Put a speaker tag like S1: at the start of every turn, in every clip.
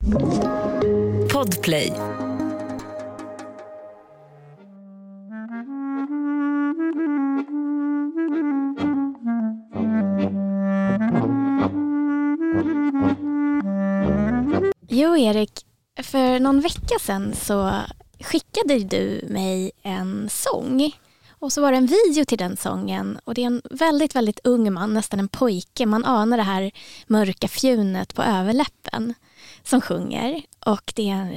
S1: Podplay.
S2: Jo, Erik, för någon vecka sedan så skickade du mig en sång. Och så var det en video till den sången. Och det är en väldigt, väldigt ung man, nästan en pojke. Man anar det här mörka fjunet på överläppen som sjunger. Och det är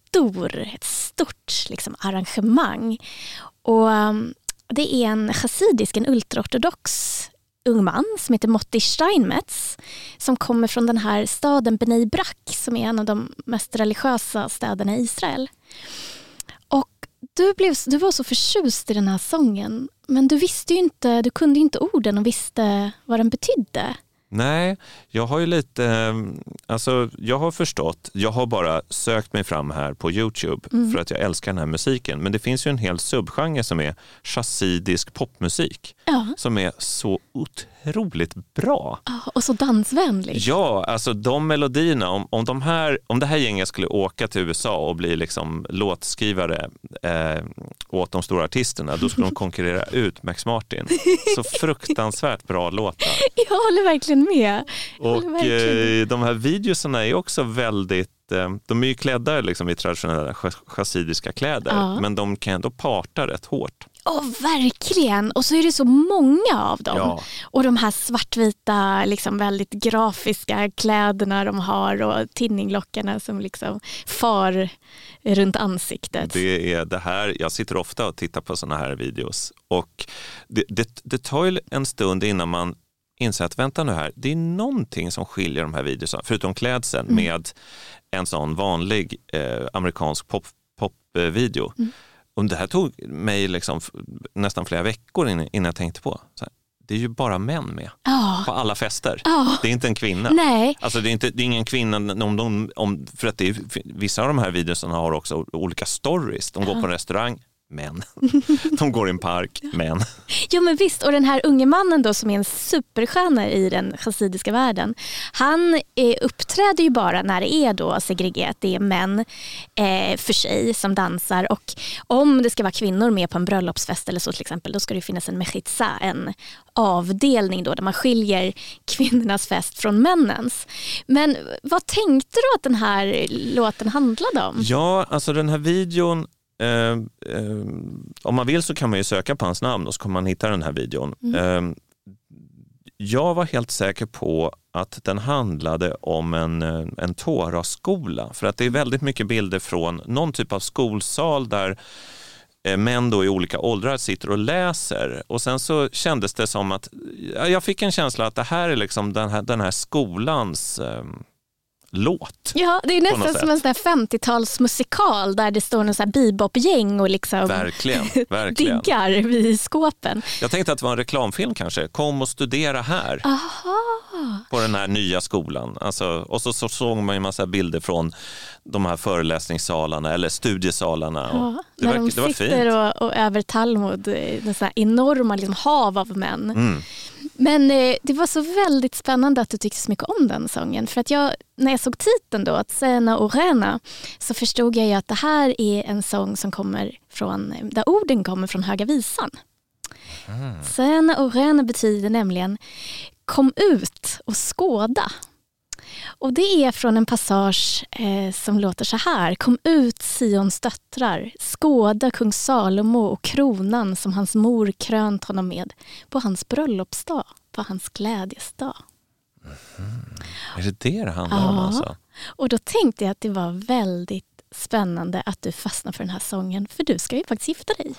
S2: ett stort liksom, arrangemang. Och det är en chassidisk, en ultraortodox ung man som heter Motti Steinmetz, som kommer från den här staden Bnei Brak, som är en av de mest religiösa städerna i Israel. Och du var så förtjust i den här sången, men du kunde ju inte orden och visste vad den betydde.
S3: Nej, jag har ju lite, jag har förstått, jag har bara sökt mig fram här på YouTube för att jag älskar den här musiken. Men det finns ju en hel subgenre som är chassidisk popmusik som är så otroligt bra.
S2: Och så dansvänlig.
S3: Ja, alltså de melodierna, om det här gänget skulle åka till USA och bli liksom låtskrivare åt de stora artisterna, då skulle de konkurrera ut Max Martin. Så fruktansvärt bra låtar.
S2: Jag håller verkligen med.
S3: Och de här videorna är också väldigt, de är ju klädda liksom i traditionella chassidiska kläder, men de kan ändå parta rätt hårt.
S2: Verkligen. Och så är det så många av dem.
S3: Ja.
S2: Och de här svartvita, liksom väldigt grafiska kläderna de har och tinninglockarna som liksom far runt ansiktet.
S3: Det är det här, jag sitter ofta och tittar på såna här videos. Och det tar ju en stund innan man inser att vänta nu här, det är någonting som skiljer de här videorna, förutom klädseln, med en sån vanlig amerikansk popvideo. Och det här tog mig liksom nästan flera veckor innan jag tänkte på. Så här, det är ju bara män med på alla fester. Det är inte en kvinna.
S2: Nej.
S3: Alltså det är ingen kvinna för att vissa av de här videorna har också olika stories. De går på en restaurang, men de går i en park, men.
S2: Ja, men visst, och den här unge mannen då som är en superstjärna i den chassidiska världen, han uppträder ju bara när det är då segregerat, det är män för sig som dansar, och om det ska vara kvinnor med på en bröllopsfest eller så till exempel, då ska det finnas en mechitza, en avdelning då där man skiljer kvinnornas fest från männens. Men vad tänkte du att den här låten handlade om?
S3: Ja, alltså den här videon, om man vill så kan man ju söka på hans namn och så kommer man hitta den här videon. Jag var helt säker på att den handlade om en Torah-skola, för att det är väldigt mycket bilder från någon typ av skolsal där män då i olika åldrar sitter och läser, och sen så kändes det som att jag fick en känsla att det här är liksom den här skolans låt.
S2: Ja, det är nästan som en sån här 50-talsmusikal där det står någon sån här bebop-gäng och liksom
S3: verkligen.
S2: diggar vid skåpen.
S3: Jag tänkte att det var en reklamfilm kanske. Kom och studera här. På den här nya skolan. Alltså, och så såg man ju en massa bilder från de här föreläsningssalarna eller studiesalarna.
S2: Ja,
S3: det
S2: när de
S3: var
S2: sitter och över Talmud, en sån här enorma liksom hav av män. Men det var så väldigt spännande att du tyckte så mycket om den sången. För att när jag såg titeln då, att Sena och Rena, så förstod jag ju att det här är en sång som kommer från, där orden kommer från Höga visan. Sena och Rena betyder nämligen kom ut och skåda. Och det är från en passage som låter så här. Kom ut Sions döttrar, skåda kung Salomo och kronan som hans mor krönt honom med på hans bröllopsdag, på hans glädjesdag.
S3: Är det handlar om alltså?
S2: Och då tänkte jag att det var väldigt spännande att du fastnar för den här sången, för du ska ju faktiskt gifta dig.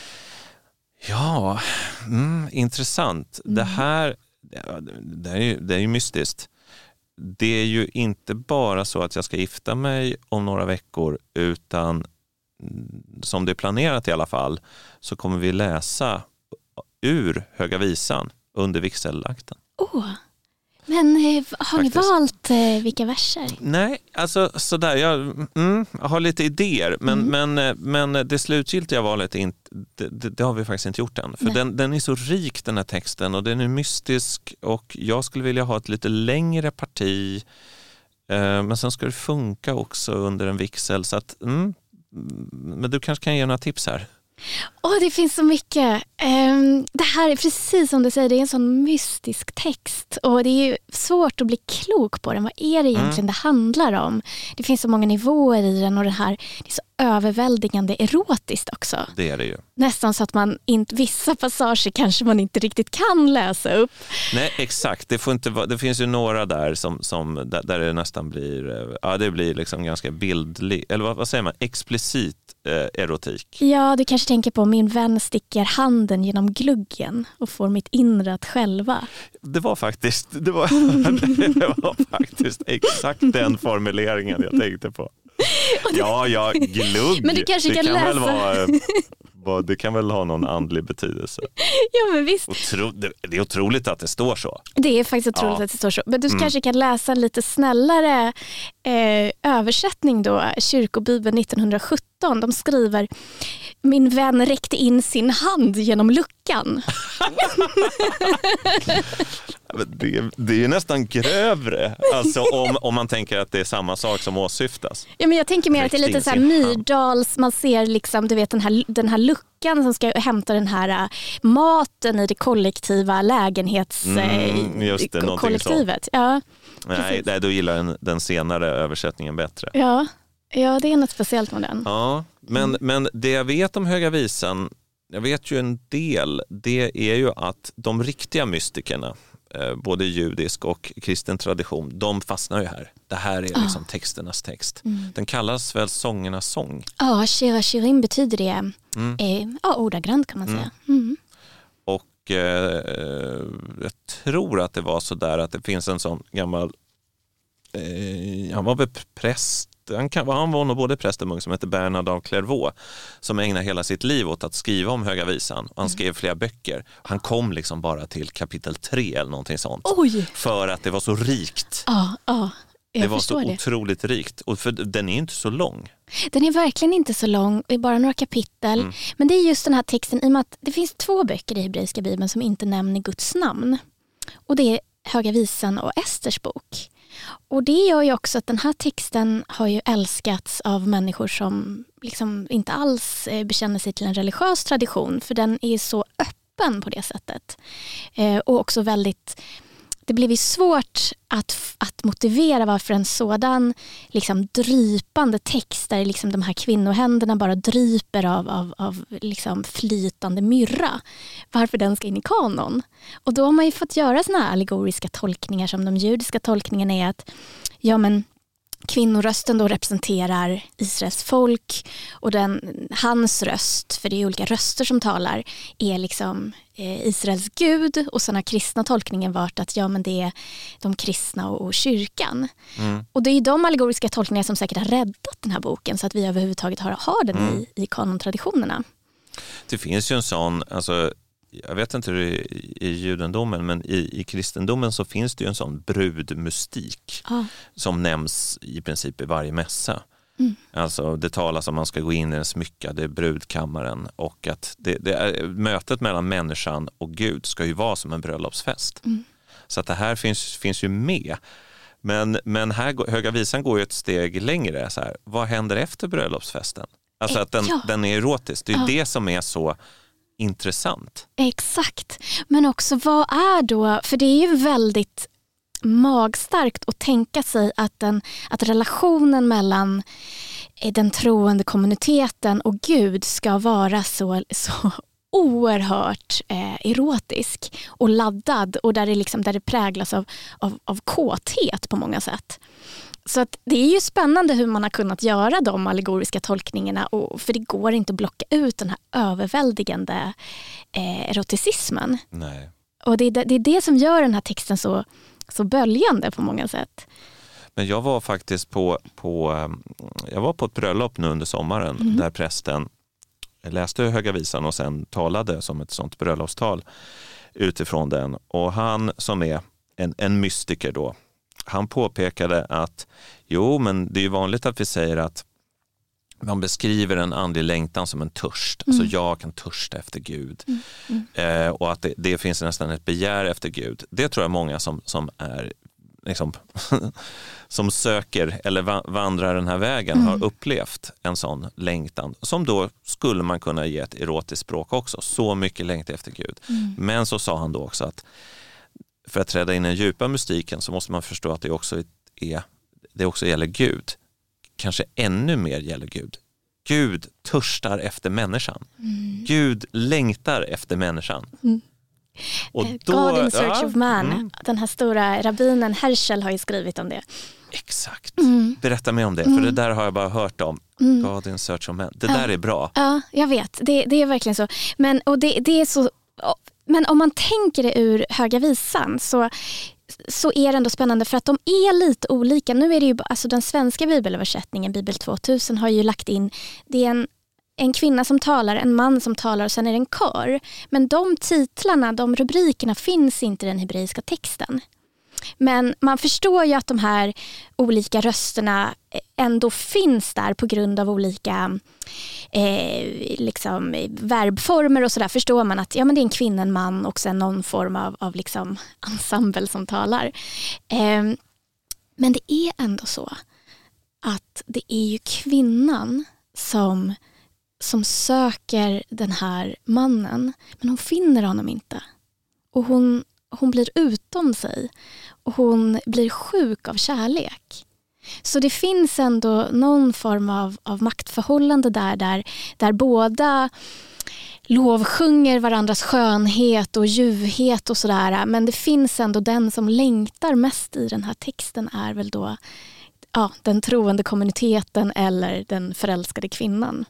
S3: Ja, intressant. Det här det är ju mystiskt. Det är ju inte bara så att jag ska gifta mig om några veckor, utan som det är planerat i alla fall så kommer vi läsa ur Höga visan under vigselakten.
S2: Men har ni valt vilka verser?
S3: Nej, alltså sådär, jag har lite idéer, men det slutgiltiga valet det har vi faktiskt inte gjort än. För den är så rik, den här texten, och den är mystisk, och jag skulle vilja ha ett lite längre parti Men sen ska det funka också under en vigsel. Så att, men du kanske kan ge några tips här.
S2: Det finns så mycket. Det här är precis som du säger, det är en sån mystisk text och det är ju svårt att bli klok på den. Vad är det egentligen det handlar om? Det finns så många nivåer i den och det är så överväldigande erotiskt också. Det är det ju. Nästan så att vissa passager kanske man inte riktigt kan läsa upp.
S3: Nej, exakt. Det finns ju några där där det nästan blir, det blir liksom ganska bildlig, eller vad säger man, explicit erotik.
S2: Ja, du kanske tänker på min vän sticker handen genom gluggen och får mitt inre att själva.
S3: Det var faktiskt exakt den formuleringen jag tänkte på. Ja, glugg.
S2: Men du kanske kan läsa.
S3: Det kan väl ha någon andlig betydelse.
S2: Ja, men visst.
S3: Det är otroligt att det står så.
S2: Det är faktiskt otroligt att det står så. Men du kanske kan läsa en lite snällare översättning då. Kyrkobibeln 1917. De skriver: min vän räckte in sin hand genom luckan.
S3: Det är ju nästan grövre, alltså om man tänker att det är samma sak som åsyftas.
S2: Ja, men jag tänker mer att det är lite så här Myrdals, man ser liksom, du vet den här luckan som ska hämta den här maten i det kollektiva lägenhetskollektivet. Ja,
S3: nej, då gillar jag den senare översättningen bättre.
S2: Ja, det är något speciellt med den.
S3: Ja, men det jag vet om Höga visan, jag vet ju en del, det är ju att de riktiga mystikerna, både judisk och kristen tradition, de fastnar ju här. Det här är liksom texternas text. Den kallas väl sångernas sång.
S2: Ja, Shira Shirim betyder det. Ordagrant kan man säga.
S3: Och jag tror att det var så där att det finns en sån gammal han var väl präst. Han var nog både präst och munk, som heter Bernard av Clairvaux, som ägnar hela sitt liv åt att skriva om Höga visan. Och han skrev flera böcker. Han kom liksom bara till kapitel 3 eller någonting sånt.
S2: Oj.
S3: För att det var så rikt. Det var så otroligt rikt. Och för den är inte så lång.
S2: Den är verkligen inte så lång. Det är bara några kapitel. Men det är just den här texten, i och med att det finns 2 böcker i hebreiska bibeln som inte nämner Guds namn. Och det är Höga visan och Esters bok. Och det gör ju också att den här texten har ju älskats av människor som liksom inte alls bekänner sig till en religiös tradition, för den är så öppen på det sättet. Och också väldigt, det blev ju svårt att motivera varför en sådan liksom drypande text där liksom de här kvinnohänderna bara dryper av liksom flytande myrra, varför den ska in i kanon. Och då har man ju fått göra såna här allegoriska tolkningar, som de judiska tolkningarna är att kvinnorösten då representerar Israels folk, och hans röst, för det är olika röster som talar, är liksom Israels Gud, och sådana kristna tolkningen varit att det är de kristna och kyrkan. Och det är ju de allegoriska tolkningar som säkert har räddat den här boken så att vi överhuvudtaget har den i kanontraditionerna.
S3: Det finns ju en sån, alltså jag vet inte hur det är i judendomen, men i kristendomen så finns det ju en sån brudmystik som nämns i princip i varje mässa. Alltså det talas om att man ska gå in i den smyckade brudkammaren, och att det är, mötet mellan människan och Gud ska ju vara som en bröllopsfest. Så att det här finns ju med. Men här, Höga visan går ju ett steg längre. Så här, vad händer efter bröllopsfesten? Alltså att den är erotisk. Det är ju det som är så intressant. Exakt.
S2: Men också vad är då, för det är ju väldigt magstarkt att tänka sig att relationen mellan den troende kommuniteten och Gud ska vara så oerhört erotisk och laddad, och där det präglas av kåthet på många sätt. Så att det är ju spännande hur man har kunnat göra de allegoriska tolkningarna, för det går inte att blocka ut den här överväldigande eroticismen.
S3: Nej.
S2: Och det är det som gör den här texten så böljande på många sätt.
S3: Men jag var faktiskt på ett bröllop nu under sommaren där prästen läste Höga visan och sen talade som ett sånt bröllopstal utifrån den. Och han som är en mystiker då, han påpekade att men det är ju vanligt att vi säger att man beskriver en andlig längtan som en törst. Alltså jag kan törsta efter Gud. Och att det finns nästan ett begär efter Gud. Det tror jag många som är liksom, som söker eller vandrar den här vägen har upplevt en sån längtan som då skulle man kunna ge ett erotiskt språk också. Så mycket längtan efter Gud. Men så sa han då också att för att träda in i den djupa mystiken så måste man förstå att det också gäller Gud. Kanske ännu mer gäller Gud. Gud törstar efter människan. Gud längtar efter människan.
S2: Och då, God in Search of Man, den här stora rabbinen Herschel har ju skrivit om det.
S3: Exakt. Berätta mer om det, för det där har jag bara hört om. God in Search of Man. Det där är bra.
S2: Ja, jag vet. Det är verkligen så. Men det är så. Men om man tänker det ur Höga visan så är det ändå spännande för att de är lite olika. Nu är det ju alltså den svenska bibelöversättningen, Bibel 2000, har ju lagt in, det är en kvinna som talar, en man som talar och sen är det en kör. Men de titlarna, de rubrikerna finns inte i den hebreiska texten. Men man förstår ju att de här olika rösterna ändå finns där på grund av olika liksom verbformer och sådär. Förstår man att men det är en kvinna, en man och sen någon form av liksom ensemble som talar. Men det är ändå så att det är ju kvinnan som söker den här mannen, men hon finner honom inte. Och hon blir utom sig och hon blir sjuk av kärlek. Så det finns ändå någon form av maktförhållande där båda lovsjunger varandras skönhet och ljuvhet och sådär. Men det finns ändå den som längtar mest i den här texten är väl då den troende kommuniteten eller den förälskade kvinnan.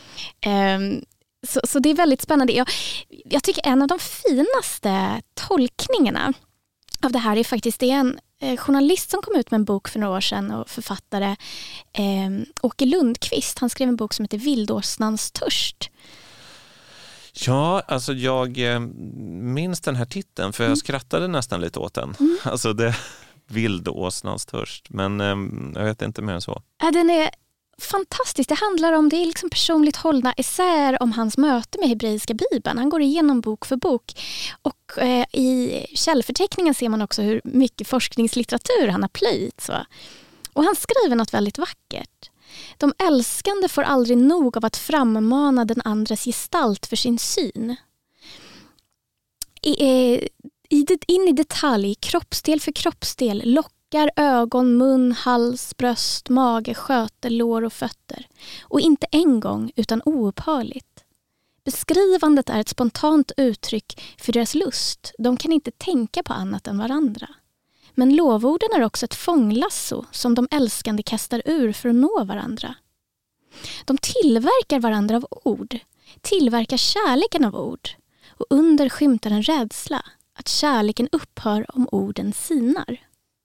S2: Så det är väldigt spännande. Jag tycker en av de finaste tolkningarna av det här är faktiskt en journalist som kom ut med en bok för några år sedan och författare Åke Lundqvist. Han skrev en bok som heter Vildåsnans törst.
S3: Ja, alltså jag minns den här titeln för jag skrattade nästan lite åt den. Alltså det Vildåsnans törst, men jag vet inte mer än så.
S2: Ja, den är fantastiskt. Det handlar om, det är liksom personligt hållna essäer om hans möte med hebreiska bibeln. Han går igenom bok för bok och i källförteckningen ser man också hur mycket forskningslitteratur han har plöjt. Så. Och han skriver något väldigt vackert. De älskande får aldrig nog av att frammana den andres gestalt för sin syn. In i detalj, kroppsdel för kroppsdel, lockar, ögon, mun, hals, bröst, mage, sköte, lår och fötter. Och inte en gång utan oupphörligt. Beskrivandet är ett spontant uttryck för deras lust. De kan inte tänka på annat än varandra. Men lovorden är också ett fånglasso som de älskande kastar ur för att nå varandra. De tillverkar varandra av ord, tillverkar kärleken av ord. Och under skymtar en rädsla att kärleken upphör om orden sinar.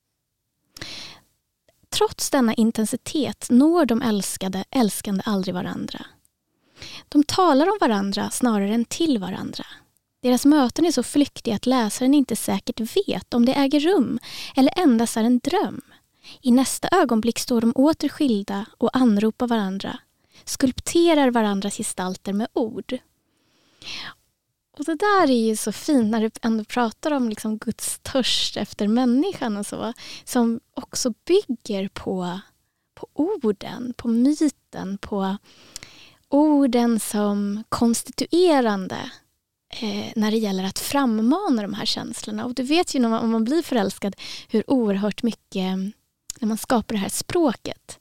S2: Trots denna intensitet når de älskande aldrig varandra. De talar om varandra snarare än till varandra. Deras möten är så flyktiga att läsaren inte säkert vet om det äger rum eller endast är en dröm. I nästa ögonblick står de åter skilda och anropar varandra, skulpterar varandras gestalter med ord. Och det där är ju så fint när du ändå pratar om liksom Guds törst efter människan och så, som också bygger på orden, på myten, på orden som konstituerande när det gäller att frammana de här känslorna. Och du vet ju om man blir förälskad hur oerhört mycket när man skapar det här språket.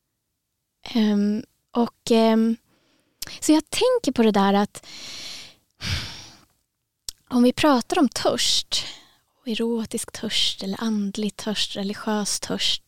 S2: Så jag tänker på det där att om vi pratar om törst, erotisk törst eller andlig törst, religiös törst,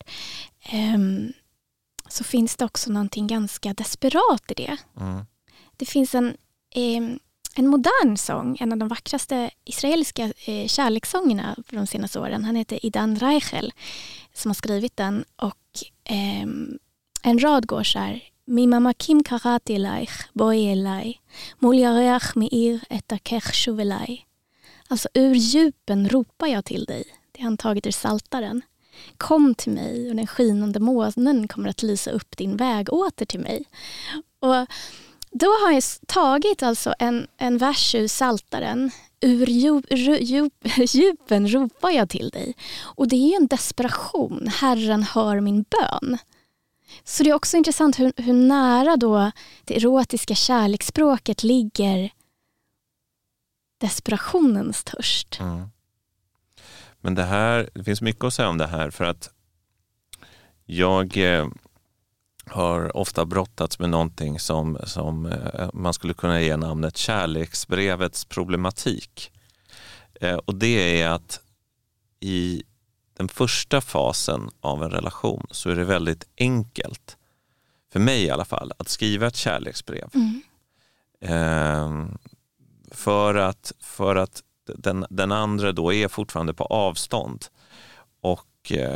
S2: så finns det också någonting ganska desperat i det. Det finns en modern sång, en av de vackraste israeliska kärlekssångerna för de senaste åren. Han heter Idan Reichel som har skrivit den och en rad går så här: Mimamakim karati elaich, boi elai, mol yareach meir et akech shuvelai. Alltså ur djupen ropar jag till dig. Det är han tagit ur Saltaren. Kom till mig och den skinande månen kommer att lysa upp din väg åter till mig. Och Då har jag tagit alltså en vers ur Psaltaren. Ur djupen ropar jag till dig. Och det är ju en desperation. Herren hör min bön. Så det är också intressant hur nära då det erotiska kärleksspråket ligger desperationens törst.
S3: Mm. Men det finns mycket att säga om det här, för att jag har ofta brottats med någonting som man skulle kunna ge namnet kärleksbrevets problematik. Och det är att i den första fasen av en relation så är det väldigt enkelt, för mig i alla fall, att skriva ett kärleksbrev. För att den andra då är fortfarande på avstånd. Och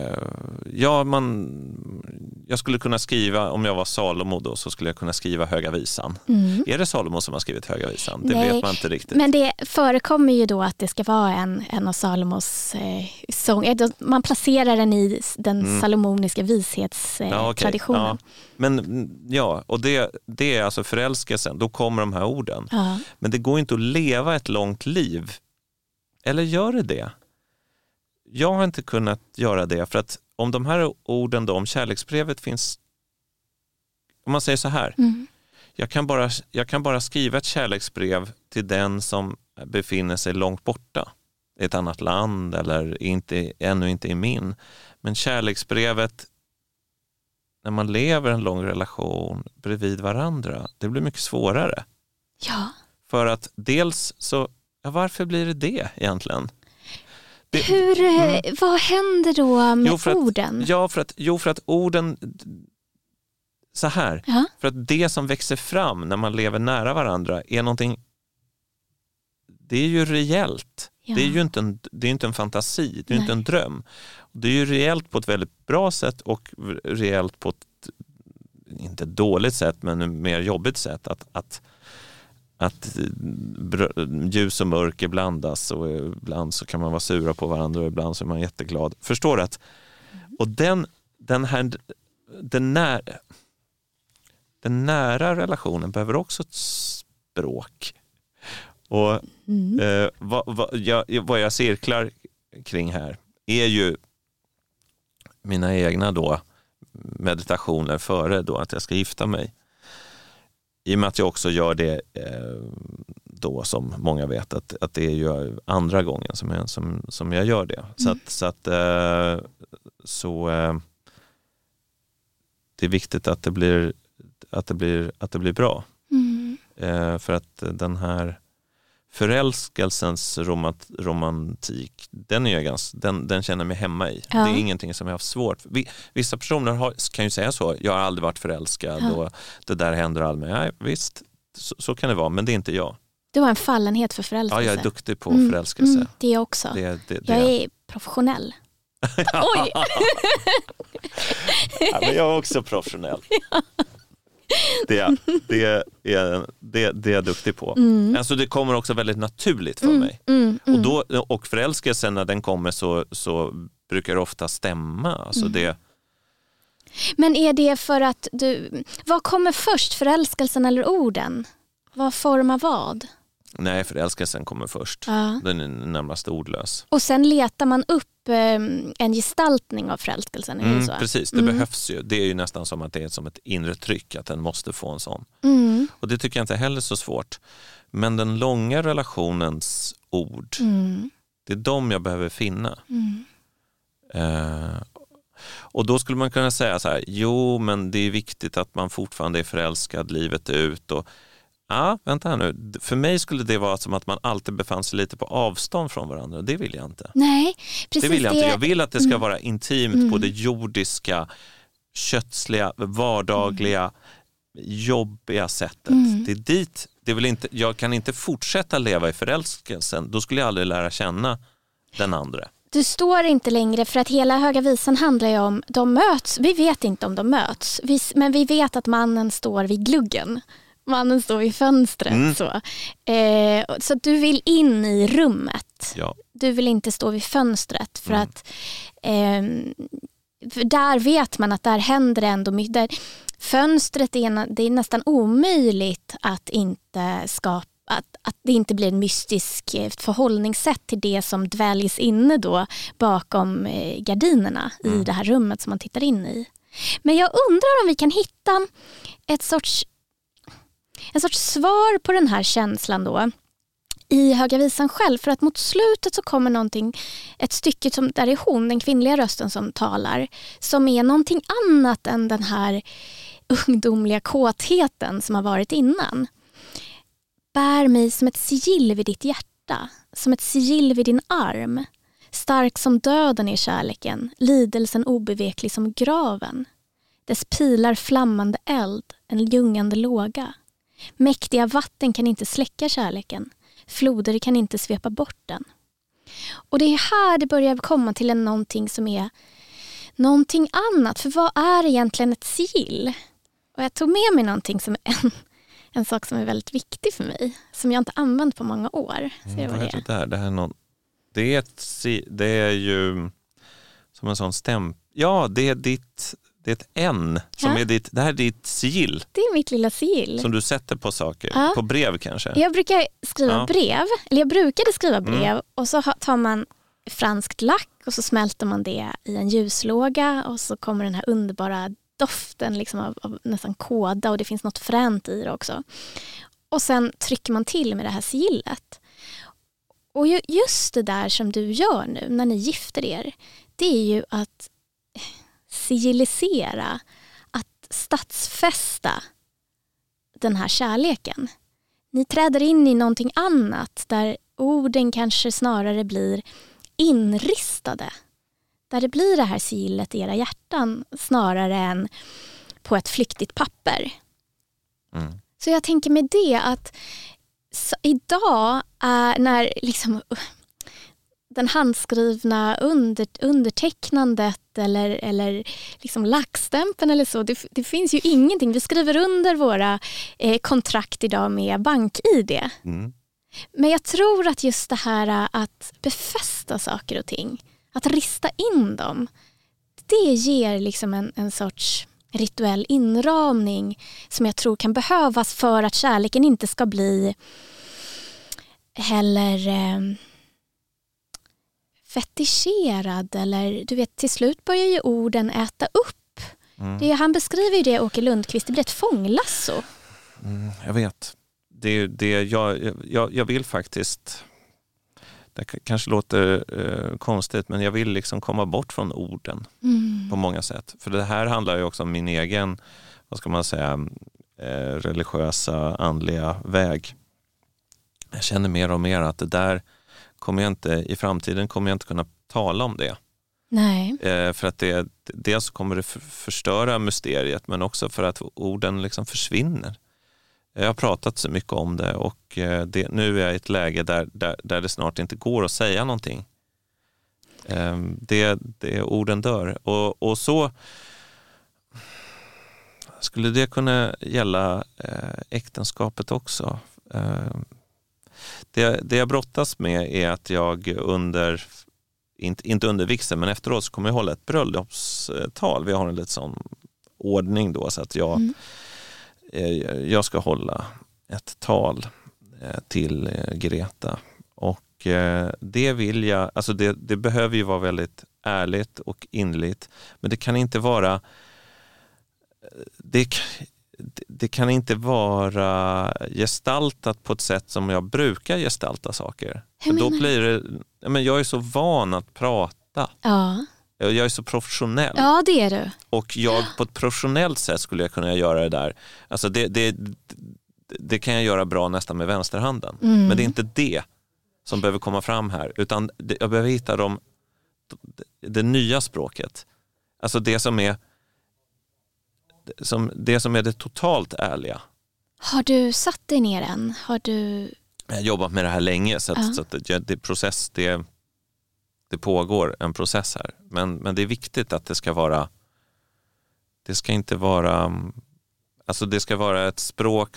S3: jag skulle kunna skriva, om jag var Salomo då, så skulle jag kunna skriva Höga visan. Är det Salomo som har skrivit Höga visan? Det vet man inte riktigt.
S2: Men det förekommer ju då att det ska vara en av Salomos sång. Man placerar den i den salomoniska vishetstraditionen.
S3: Ja. Men ja, och det är alltså förälskelsen. Då kommer de här orden.
S2: Ja.
S3: Men det går inte att leva ett långt liv. Eller gör det? Jag har inte kunnat göra det, för att om de här orden då, om kärleksbrevet finns, om man säger så här, jag kan bara skriva ett kärleksbrev till den som befinner sig långt borta i ett annat land eller ännu inte i min. Men kärleksbrevet, när man lever en lång relation bredvid varandra, det blir mycket svårare.
S2: Ja.
S3: För att dels så, varför blir det egentligen?
S2: Vad händer då med orden?
S3: För att orden, så här, för att det som växer fram när man lever nära varandra är någonting, det är ju reellt. Ja. Det är ju inte en fantasi, det är inte en dröm. Det är ju reellt på ett väldigt bra sätt och reellt på ett, inte dåligt sätt, men ett mer jobbigt sätt, att ljus och mörker blandas, och ibland så kan man vara sura på varandra och ibland så är man jätteglad. Förstår du att? Och den nära relationen behöver också ett språk. Och vad jag cirklar kring här är ju mina egna då meditationer före då att jag ska gifta mig. I och med att jag också gör det då, som många vet, att det är ju andra gången som jag gör det. Så det är viktigt att det blir bra. För att den här förälskelsens romantik, den känner mig hemma i. Ja. Det är ingenting som jag har haft svårt. Vissa personer kan ju säga så, jag har aldrig varit förälskad och det där händer aldrig. Nej, visst, så kan det vara, men det är inte jag.
S2: Du har en fallenhet för förälskelse.
S3: Ja, jag är duktig på förälskelse.
S2: Det är också. Jag är professionell. Oj!
S3: Ja, men jag är också professionell. Det är jag duktig på. Alltså det kommer också väldigt naturligt för mig. Och förälskelsen, när den kommer så brukar det ofta stämma. Alltså det.
S2: Men är det för att vad kommer först, förälskelsen eller orden? Vad formar vad?
S3: Nej, förälskelsen kommer först. Ja. Den är närmast ordlös.
S2: Och sen letar man upp en gestaltning av förälskelsen. Är det så?
S3: Precis, det behövs ju. Det är ju nästan som att det är som ett inre tryck, att den måste få en sån. Och det tycker jag inte heller är så svårt. Men den långa relationens ord, det är de jag behöver finna. Och då skulle man kunna säga så här, jo, men det är viktigt att man fortfarande är förälskad livet ut. Och vänta här nu. För mig skulle det vara som att man alltid befann sig lite på avstånd från varandra. Det vill jag inte.
S2: Nej, precis.
S3: Det vill jag inte. Jag vill att det ska vara intimt på det jordiska, kötsliga, vardagliga, jobbiga sättet. Det är dit. Det vill inte, jag kan inte fortsätta leva i förälskelsen. Då skulle jag aldrig lära känna den andra.
S2: Du står inte längre, för att hela Höga visan handlar ju om, de möts. Vi vet inte om de möts. Men vi vet att mannen står vid gluggen. Mannen står vid fönstret. Så du vill in i rummet.
S3: Ja.
S2: Du vill inte stå vid fönstret för att för där vet man att där händer ändå mycket. Där fönstret det är nästan omöjligt att inte skapa, att det inte blir en mystisk förhållningssätt till det som dväljs inne då bakom gardinerna i det här rummet som man tittar in i. Men jag undrar om vi kan hitta en sorts svar på den här känslan då i Höga visan själv, för att mot slutet så kommer ett stycke som där är hon, den kvinnliga rösten som talar, som är någonting annat än den här ungdomliga kåtheten som har varit innan. Bär mig som ett sigill vid ditt hjärta, som ett sigill vid din arm. Stark som döden är kärleken, lidelsen obeveklig som graven. Dess pilar flammande eld, en ljungande låga. Mäktiga vatten kan inte släcka kärleken, floder kan inte svepa bort den. Och det är här det börjar komma till någonting som är någonting annat. För vad är egentligen ett sigill? Och jag tog med mig någonting som en sak som är väldigt viktig för mig, som jag inte använt på många år.
S3: Vad är det här? Det är ju som en sån ja, det är ett N som är det här är ditt sigill.
S2: Det är mitt lilla sigill.
S3: Som du sätter på saker, på brev kanske.
S2: Jag brukar skriva brev, eller jag brukade skriva brev och så tar man franskt lack och så smälter man det i en ljuslåga och så kommer den här underbara doften liksom av nästan kåda, och det finns något fränt i det också. Och sen trycker man till med det här sigillet. Och just det där som du gör nu när ni gifter er, det är ju att sigillisera, att stadsfästa den här kärleken. Ni träder in i någonting annat där orden kanske snarare blir inristade. Där det blir det här sigillet i era hjärtan snarare än på ett flyktigt papper. Så jag tänker med det att idag när liksom den handskrivna undertecknandet eller liksom lackstämpeln eller så, det finns ju ingenting. Vi skriver under våra kontrakt idag med BankID. Men jag tror att just det här att befästa saker och ting, att rista in dem, det ger liksom en sorts rituell inramning som jag tror kan behövas för att kärleken inte ska bli heller fetischerad, eller du vet, till slut börjar ju orden äta upp. Han beskriver ju det, Åke Lundqvist, det blir ett fånglasso.
S3: Jag vet. Jag vill faktiskt, det kanske låter konstigt, men jag vill liksom komma bort från orden på många sätt. För det här handlar ju också om min egen, vad ska man säga, religiösa, andliga väg. Jag känner mer och mer att det där i framtiden kommer jag inte kunna tala om det.
S2: Nej.
S3: För att dels kommer det förstöra mysteriet, men också för att orden liksom försvinner. Jag har pratat så mycket om det, och nu är jag i ett läge där det snart inte går att säga någonting. Orden dör. Och så skulle det kunna gälla äktenskapet också. Det jag brottas med är att jag inte under vigseln, men efteråt så kommer jag hålla ett bröllopstal. Vi har en lite sån ordning då, så att jag ska hålla ett tal till Greta, och det vill jag, alltså det behöver ju vara väldigt ärligt och inligt, men det kan inte vara det kan inte vara gestaltat på ett sätt som jag brukar gestalta saker. För då blir det, men jag är så van att prata.
S2: Ja.
S3: Jag är så professionell.
S2: Ja, det är du.
S3: Och jag på ett professionellt sätt skulle jag kunna göra det där. Alltså det kan jag göra bra nästan med vänsterhanden. Men det är inte det som behöver komma fram här. Utan jag behöver hitta det nya språket. Alltså det som är det totalt ärliga. Har du
S2: satt dig ner än?
S3: Jag har jobbat med det här länge, så att det pågår en process här. Men det är viktigt att det ska vara ett språk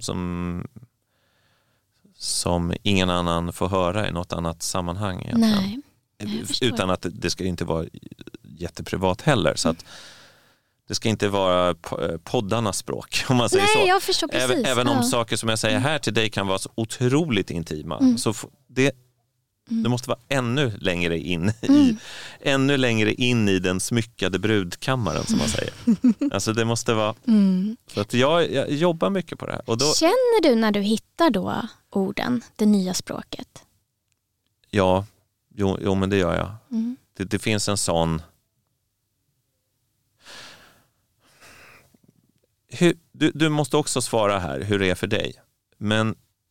S3: som ingen annan får höra i något annat sammanhang.
S2: Nej,
S3: utan att det ska inte vara jätteprivat heller. Så att det ska inte vara poddarnas språk, om man säger så.
S2: Nej, jag förstår precis.
S3: Även om saker som jag säger här till dig kan vara så otroligt intima. Så det måste vara ännu längre in i den smyckade brudkammaren, som man säger. Alltså det måste vara... Så att jag jobbar mycket på det här. Och då,
S2: känner du när du hittar då orden, det nya språket?
S3: Ja, jo men det gör jag. Det finns en sån... Du måste också svara här hur det är för dig. Men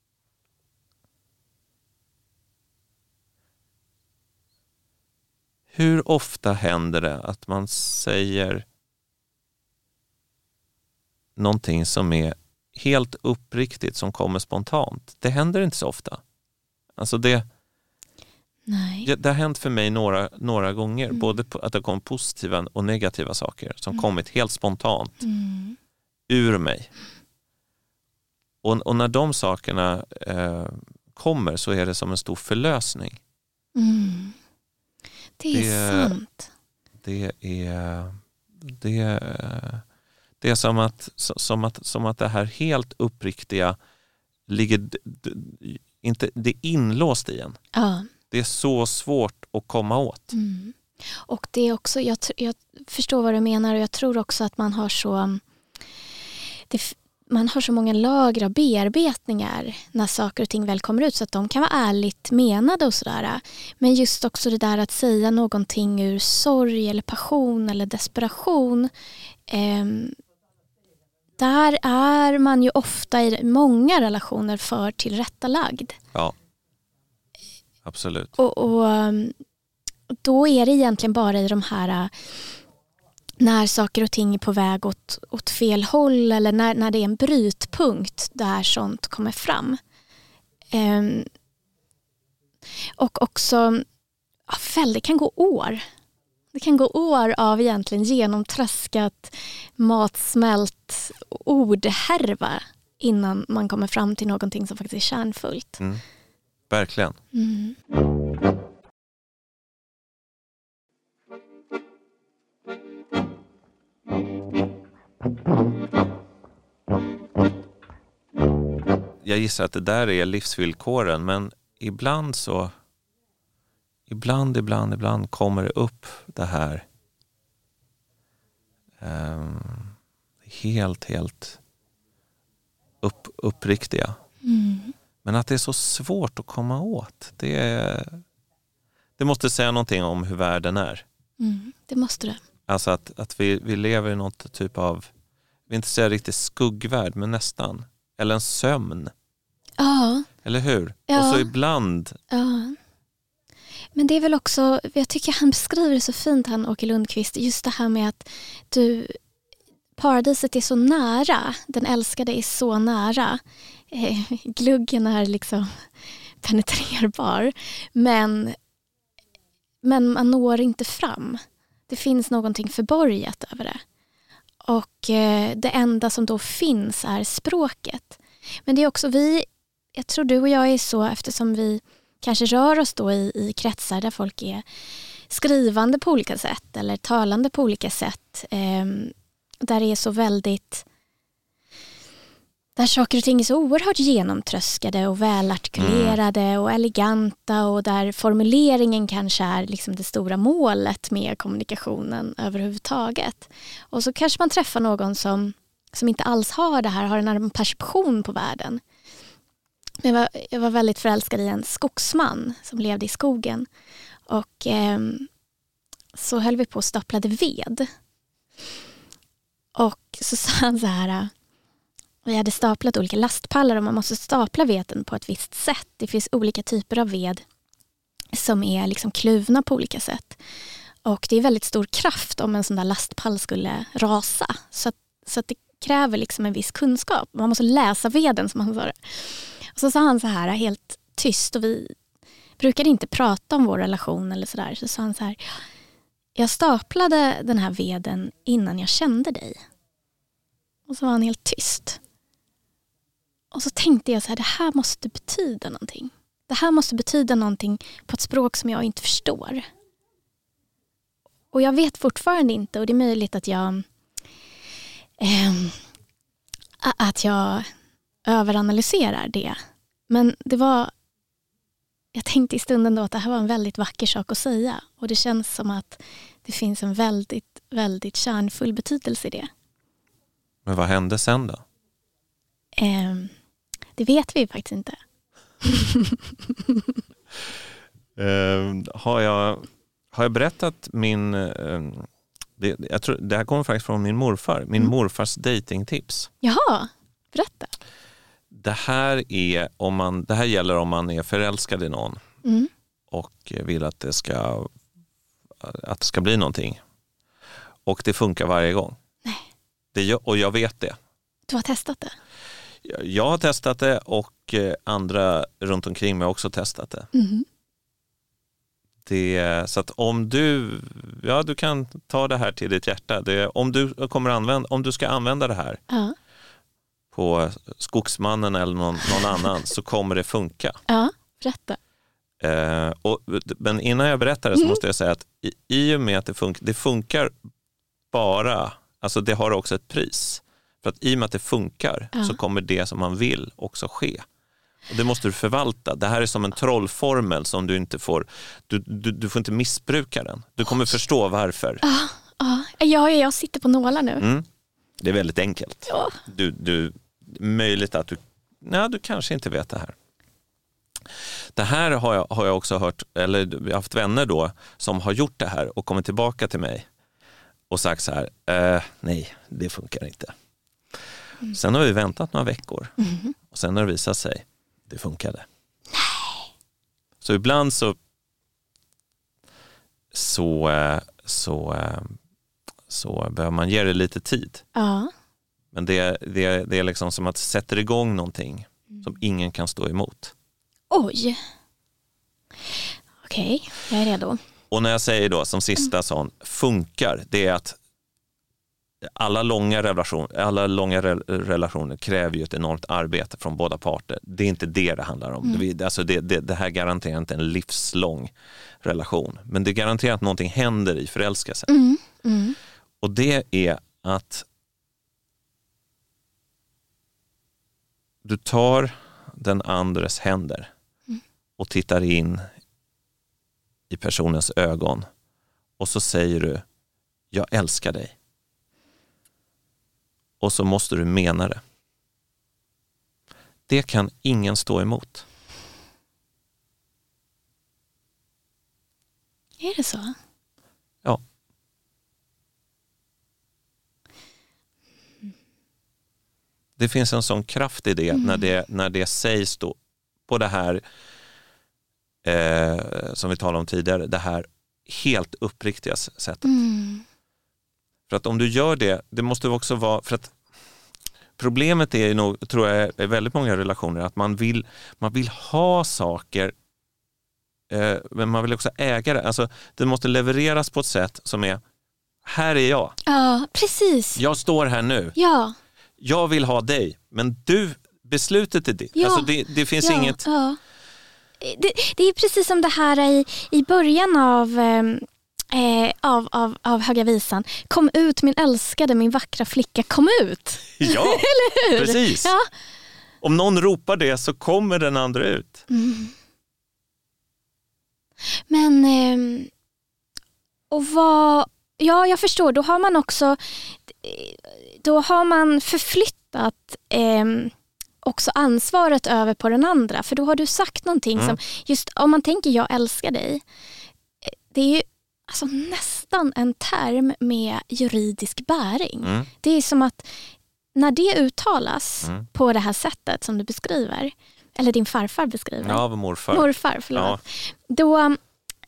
S3: hur ofta händer det att man säger någonting som är helt uppriktigt, som kommer spontant? Det händer inte så ofta. Alltså det har hänt för mig några gånger. Både att det kom positiva och negativa saker som kommit helt spontant ur mig. Och när de sakerna kommer så är det som en stor förlösning.
S2: Det är sant.
S3: Det är som att det här helt uppriktiga ligger inte, det är inlåst i en.
S2: Ja.
S3: Det är så svårt att komma åt.
S2: Och det är också, jag förstår vad du menar, och jag tror också att man har så många lager av bearbetningar när saker och ting väl kommer ut, så att de kan vara ärligt menade och sådär. Men just också det där att säga någonting ur sorg eller passion eller desperation, där är man ju ofta i många relationer för tillrättalagd.
S3: Ja, absolut.
S2: Och då är det egentligen bara i de här... när saker och ting är på väg åt fel håll, eller när det är en brytpunkt där sånt kommer fram. Och också, det kan gå år. Det kan gå år av egentligen genomtröskat, matsmält ordhärva innan man kommer fram till någonting som faktiskt är kärnfullt.
S3: Verkligen. Jag gissar att det där är livsvillkoren, men ibland kommer det upp det här helt uppriktiga. Men att det är så svårt att komma åt. Det måste säga någonting om hur världen är.
S2: Det måste det.
S3: Alltså att vi lever i något typ av, vi vill inte säga riktigt skuggvärld, men nästan. Eller en sömn.
S2: Ja.
S3: Eller hur?
S2: Ja.
S3: Och så ibland...
S2: Ja. Men det är väl också, jag tycker han beskriver det så fint, han Åke Lundqvist, just det här med att paradiset är så nära, den älskade är så nära. Gluggen är liksom penetrerbar, men man når inte fram. Det finns någonting förborgat över det. Och det enda som då finns är språket. Men det är också jag tror du och jag är så, eftersom vi kanske rör oss då i kretsar där folk är skrivande på olika sätt eller talande på olika sätt. Där det är så väldigt... Där saker och ting är så oerhört genomtröskade och välartikulerade och eleganta, och där formuleringen kanske är liksom det stora målet med kommunikationen överhuvudtaget. Och så kanske man träffar någon som inte alls har det här, har en annan perception på världen. Men jag var väldigt förälskad i en skogsman som levde i skogen, och så höll vi på och staplade ved. Och så sa han så här... Vi hade staplat olika lastpallar och man måste stapla veden på ett visst sätt. Det finns olika typer av ved som är liksom kluvna på olika sätt. Och det är väldigt stor kraft om en sån där lastpall skulle rasa. Så att det kräver liksom en viss kunskap. Man måste läsa veden, som han sa det. Och så sa han så här helt tyst, och vi brukade inte prata om vår relation eller sådär. Så sa han så här: jag staplade den här veden innan jag kände dig. Och så var han helt tyst. Och så tänkte jag så här, det här måste betyda någonting. Det här måste betyda någonting på ett språk som jag inte förstår. Och jag vet fortfarande inte, och det är möjligt att jag överanalyserar det. Men jag tänkte i stunden då att det här var en väldigt vacker sak att säga. Och det känns som att det finns en väldigt, väldigt kärnfull betydelse i det.
S3: Men vad hände sen då?
S2: Det vet vi faktiskt inte.
S3: Har jag berättat jag tror, det här kommer faktiskt från min morfar. Min morfars datingtips.
S2: Jaha, berätta.
S3: Det här gäller om man är förälskad i någon och vill att det ska bli någonting. Och det funkar varje gång. Nej. Och jag vet det.
S2: Du har testat det?
S3: Jag har testat det och andra runt omkring mig har också testat det. Så att om du kan ta det här till ditt hjärta. Om du ska använda det här på skogsmannen eller någon annan så kommer det funka.
S2: Ja, berätta.
S3: Men innan jag berättar det så måste jag säga att i och med att det funkar bara, alltså det har också ett pris. För att i och med att det funkar så kommer det som man vill också ske. Och det måste du förvalta. Det här är som en trollformel som du inte får, du får inte missbruka den. Du kommer förstå varför.
S2: Jag sitter på nålar nu.
S3: Det är väldigt enkelt.
S2: Ja.
S3: Möjligt att du kanske inte vet det här. Det här har jag också hört, eller jag har haft vänner då som har gjort det här och kommit tillbaka till mig och sagt så här, nej, det funkar inte. Sen har vi väntat några veckor och sen har det visat sig, det funkade.
S2: Nej.
S3: Så ibland så behöver man ge det lite tid.
S2: Ja.
S3: Men det är liksom som att sätta igång någonting som ingen kan stå emot.
S2: Oj. Okej, jag är redo.
S3: Och när jag säger då som sista sån funkar, det är att alla långa relationer kräver ju ett enormt arbete från båda parter. Det är inte det handlar om. Det här garanterar inte en livslång relation. Men det garanterar att någonting händer i förälskelsen. Och det är att du tar den andres händer och tittar in i personens ögon och så säger du, jag älskar dig. Och så måste du mena det. Det kan ingen stå emot.
S2: Är det så?
S3: Ja. Det finns en sån kraft i det när det sägs då på det här som vi talade om tidigare, det här helt uppriktiga sättet. För att om du gör det måste också vara, för att problemet är nog, tror jag, är väldigt många relationer att man vill ha saker men man vill också äga det. Alltså det måste levereras på ett sätt som är, här är jag.
S2: Ja, precis.
S3: Jag står här nu.
S2: Ja.
S3: Jag vill ha dig, men beslutet är ditt.
S2: Ja.
S3: Alltså det finns inget...
S2: Ja. Det är precis som det här i början av Höga visan. Kom ut min älskade, min vackra flicka, kom ut.
S3: Ja,
S2: eller hur?
S3: Precis.
S2: Ja.
S3: Om någon ropar det så kommer den andra ut.
S2: Men ja, jag förstår. Då har man förflyttat också ansvaret över på den andra. För då har du sagt någonting som, just om man tänker jag älskar dig, det är ju alltså nästan en term med juridisk bäring. Det är som att när det uttalas på det här sättet som du beskriver, eller din farfar beskriver.
S3: Ja, morfar.
S2: Morfar, förlåt. Ja.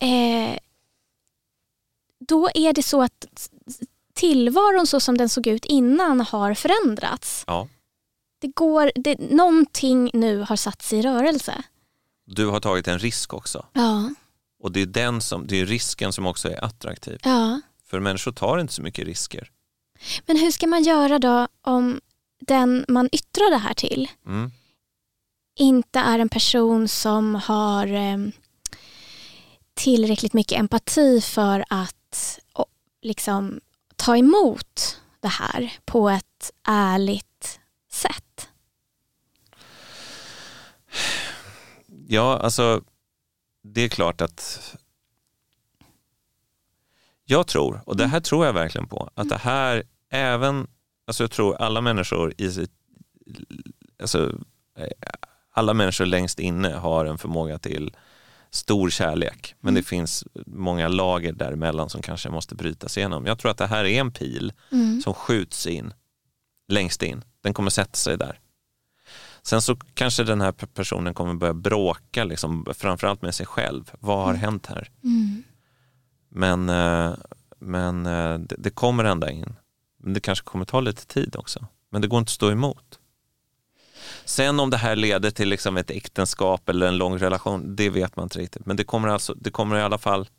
S2: Då är det så att tillvaron så som den såg ut innan har förändrats.
S3: Ja.
S2: Någonting nu har satts i rörelse.
S3: Du har tagit en risk också.
S2: Ja.
S3: Och det är risken som också är attraktiv.
S2: Ja.
S3: För människor tar inte så mycket risker.
S2: Men hur ska man göra då om den man yttrar det här till inte är en person som har tillräckligt mycket empati för att liksom ta emot det här på ett ärligt sätt?
S3: Ja, alltså det är klart att jag tror, och det här tror jag verkligen på, att det här även, alltså jag tror alla människor alla människor längst inne har en förmåga till stor kärlek, men det finns många lager däremellan som kanske måste brytas igenom. Jag tror att det här är en pil som skjuts in längst in. Den kommer sätta sig där. Sen så kanske den här personen kommer börja bråka liksom, framförallt med sig själv. Vad har hänt här? Men det kommer ända in. Men det kanske kommer ta lite tid också. Men det går inte att stå emot. Sen om det här leder till liksom ett äktenskap eller en lång relation, det vet man inte riktigt. Men det kommer i alla fall.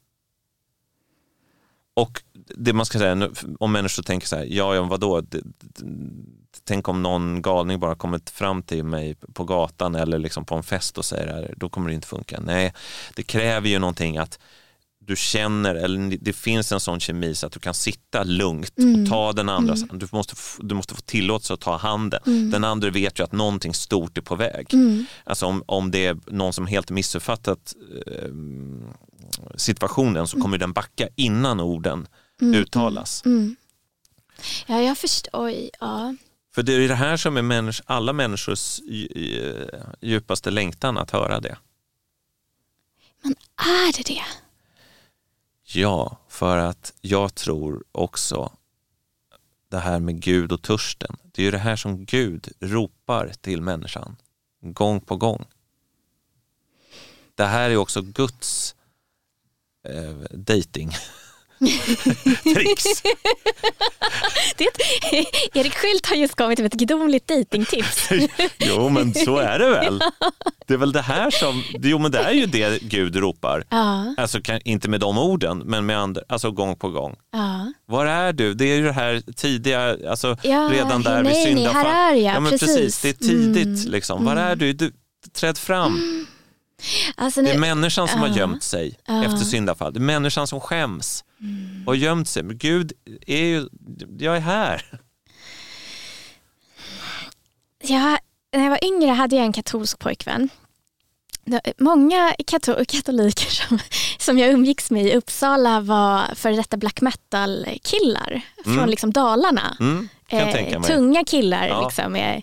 S3: Och det man ska säga, om människor tänker så här, ja vadå? Tänk om någon galning bara kommit fram till mig på gatan eller liksom på en fest och säger det här, då kommer det inte funka. Nej, det kräver ju någonting att du känner, eller det finns en sån kemi så att du kan sitta lugnt och ta den andra. Du måste få tillåtelse att ta handen. Den andra vet ju att någonting stort är på väg. Alltså om det är någon som helt missuppfattat situationen, så kommer den backa innan orden uttalas.
S2: Ja, jag förstår. Ja.
S3: För det är det här som är alla människors djupaste längtan, att höra det.
S2: Men är det det?
S3: Ja, för att jag tror också det här med Gud och törsten. Det är ju det här som Gud ropar till människan gång på gång. Det här är också Guds dating tricks.
S2: Erik Skylt har just kommit med ett gudomligt datingtips.
S3: Jo, men så är det väl. Det är väl det här som, men det är ju det Gud ropar. Alltså inte med de orden, men med andra, alltså gång på gång. Var är du? Det är ju det här tidiga, alltså redan där vid syndafall.
S2: Här är jag.
S3: Ja, men precis, det är tidigt liksom. Var är du? Träd fram. Alltså, det är människan som har gömt sig efter syndafall. Det är människan som skäms och gömt sig. Men Gud är ju, jag är här.
S2: När jag var yngre hade jag en katolsk pojkvän. Många katoliker som jag umgicks med i Uppsala var för detta black metal killar från liksom Dalarna. Tunga killar liksom.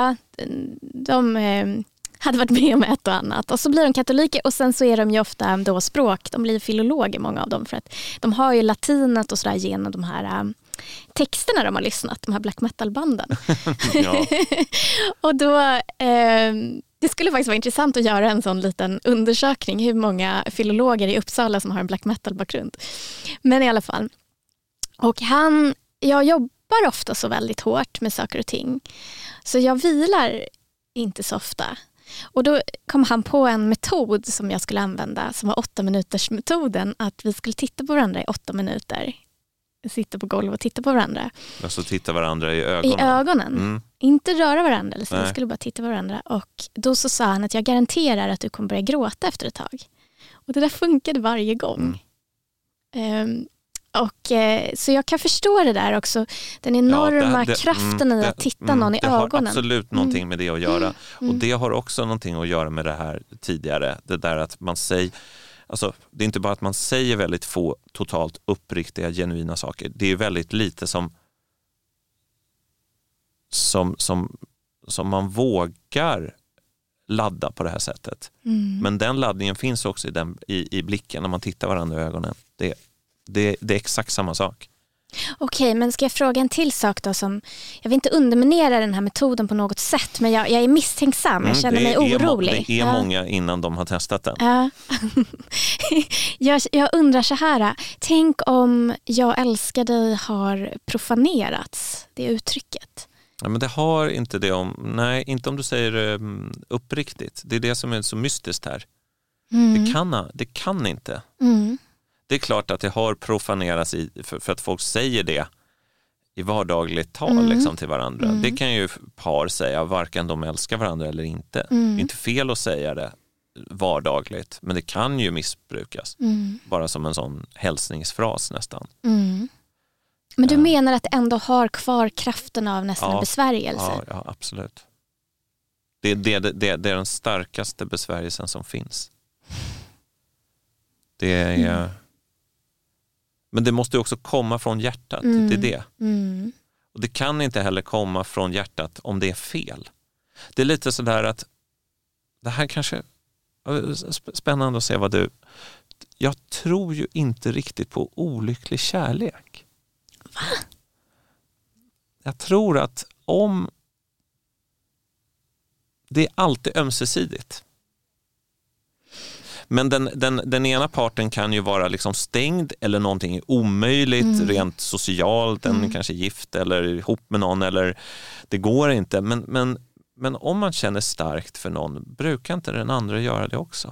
S2: De hade varit med om ett och annat. Och så blir de katoliker, och sen så är de ju ofta då språk. De blir filologer, många av dem, för att de har ju latinet och sådär genom de här texterna de har lyssnat, de här black metal-banden. Och då det skulle faktiskt vara intressant att göra en sån liten undersökning, hur många filologer i Uppsala som har en black metal-bakgrund. Men i alla fall. Och jag jobbar ofta så väldigt hårt med saker och ting. Så jag vilar inte så ofta. Och då kom han på en metod som jag skulle använda, som var 8-minuters-metoden, att vi skulle titta på varandra i 8 minuter. Sitta på golvet och titta på varandra.
S3: Alltså titta varandra i ögonen?
S2: I ögonen. Inte röra varandra, eller vi skulle bara titta på varandra. Och då så sa han att jag garanterar att du kommer börja gråta efter ett tag. Och det där funkade varje gång. Så jag kan förstå det där också, den enorma kraften i att titta någon i ögonen.
S3: Det har absolut någonting med det att göra. Och det har också någonting att göra med det här tidigare. Det där att man säger, alltså, det är inte bara att man säger väldigt få totalt uppriktiga, genuina saker. Det är väldigt lite som man vågar ladda på det här sättet. Men den laddningen finns också i blicken när man tittar varandra i ögonen. Det är exakt samma sak.
S2: Okej, men ska jag fråga en till sak då, som jag vill inte underminera den här metoden på något sätt, men jag är misstänksam, jag känner mig orolig.
S3: Det är många innan de har testat den.
S2: Jag undrar så här, tänk om jag älskar dig har profanerats, det uttrycket.
S3: Ja, men det har inte det inte om du säger uppriktigt. Det är det som är så mystiskt här. Det kan inte. Det är klart att det har profanerats för att folk säger det i vardagligt tal liksom, till varandra. Det kan ju par säga, varken de älskar varandra eller inte. Det är inte fel att säga det vardagligt, men det kan ju missbrukas. Bara som en sån hälsningsfras nästan.
S2: Men du menar att det ändå har kvar kraften av nästan en besvärjelse?
S3: Ja, absolut. Det är den starkaste besvärjelsen som finns. Det är... Men det måste också komma från hjärtat. Det är det. Och det kan inte heller komma från hjärtat om det är fel. Det är lite sådär att det här kanske... Spännande att se vad du... Jag tror ju inte riktigt på olycklig kärlek.
S2: Va?
S3: Jag tror att om... Det är alltid ömsesidigt. Men den ena parten kan ju vara liksom stängd eller någonting är omöjligt rent socialt, den kanske är gift eller ihop med någon eller det går inte. Men om man känner starkt för någon, brukar inte den andra göra det också?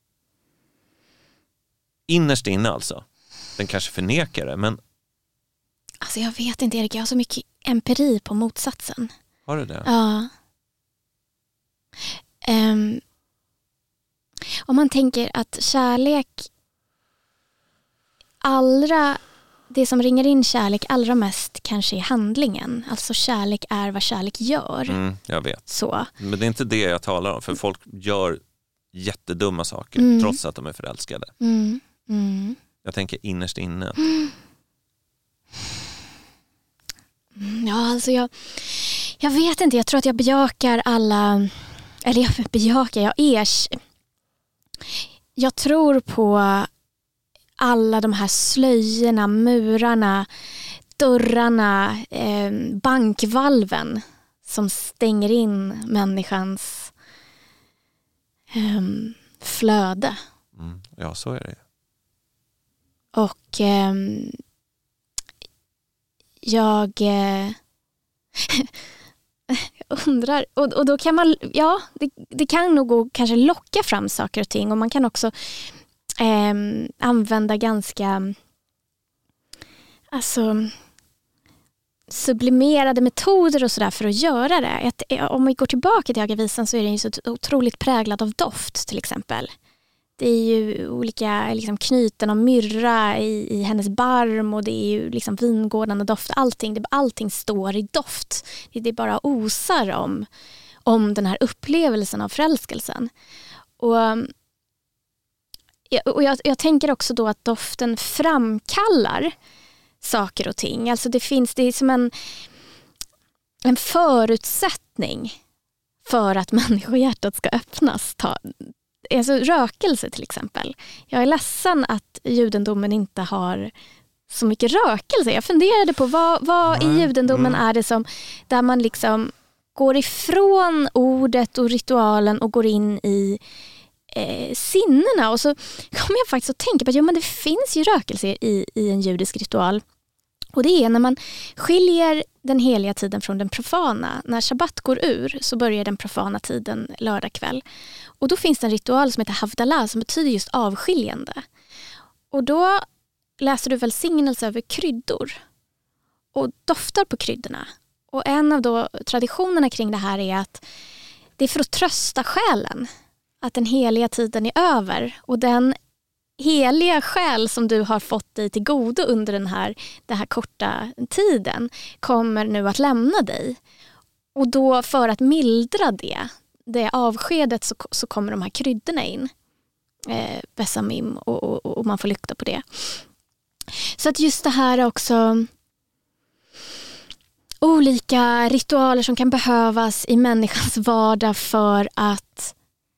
S3: Innerst inne alltså. Den kanske förnekar det, men...
S2: Alltså jag vet inte, Erik, jag har så mycket empiri på motsatsen.
S3: Har du det?
S2: Ja. Om man tänker att kärlek det som ringer in kärlek allra mest kanske är handlingen. Alltså kärlek är vad kärlek gör.
S3: Jag vet.
S2: Så.
S3: Men det är inte det jag talar om, för folk gör jättedumma saker trots att de är förälskade. Jag tänker innerst inne.
S2: Ja, alltså jag vet inte, jag tror att jag bejakar alla... Eller jag tror på alla de här slöjorna, murarna, dörrarna, bankvalven som stänger in människans flöde.
S3: Ja, så är det.
S2: Och jag undrar, och då kan man, det kan nog gå kanske locka fram saker och ting, och man kan också använda ganska sublimerade metoder och sådär för att göra det. Om vi går tillbaka till Hagavisan så är den ju så otroligt präglad av doft till exempel. Det är ju olika liksom, knyten av myrra i hennes barm, och det är ju liksom vingårdarna doft. Allting står i doft. Det bara osar om den här upplevelsen av förälskelsen. Och jag tänker också då att doften framkallar saker och ting. Alltså det är som en förutsättning för att människohjärtat ska öppnas. Alltså rökelse till exempel. Jag är ledsen att judendomen inte har så mycket rökelse. Jag funderade på vad i judendomen är det som där man liksom går ifrån ordet och ritualen och går in i sinnena. Och så kommer jag faktiskt att tänka på att men det finns ju rökelse i en judisk ritual. Och det är när man skiljer den heliga tiden från den profana. När shabbat går ur så börjar den profana tiden lördag kväll. Och då finns det en ritual som heter Havdalah som betyder just avskiljande. Och då läser du välsignelse över kryddor och doftar på kryddorna. Och en av traditionerna kring det här är att det är för att trösta själen. Att den heliga tiden är över, och den heliga själ som du har fått dig till godo under den här korta tiden kommer nu att lämna dig. Och då för att mildra det avskedet så kommer de här kryddorna in. Besamim och man får lukta på det. Så att just det här också olika ritualer som kan behövas i människans vardag för att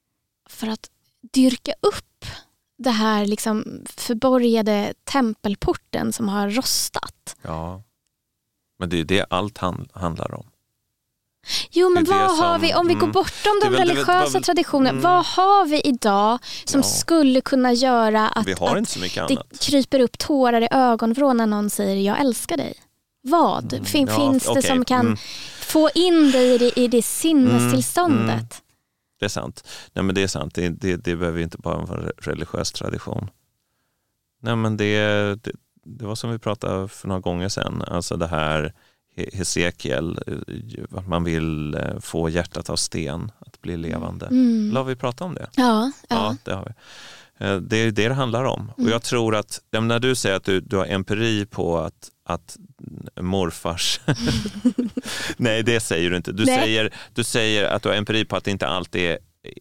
S2: dyrka upp det här liksom förborgade tempelporten som har rostat.
S3: Ja, men det är det allt handlar om.
S2: Jo, men vad har vi, om vi går bortom de religiösa traditionerna, vad har vi idag som skulle kunna göra att,
S3: vi har inte så mycket annat.
S2: Det kryper upp tårar i ögonvrån när någon säger jag älskar dig? Vad? Finns det som kan få in dig i det sinnestillståndet?
S3: Det är sant. Nej, men det är sant. Det behöver inte bara vara en religiös tradition. Nej, men det var som vi pratade för några gånger sedan. Alltså det här Hesekiel, att man vill få hjärtat av sten att bli levande. Har vi pratat om det?
S2: Ja,
S3: det har vi. Det är det handlar om. Och jag tror att när du säger att du har empiri på att morfars... Nej, det säger du inte. Du säger att du har empiri på att det inte alltid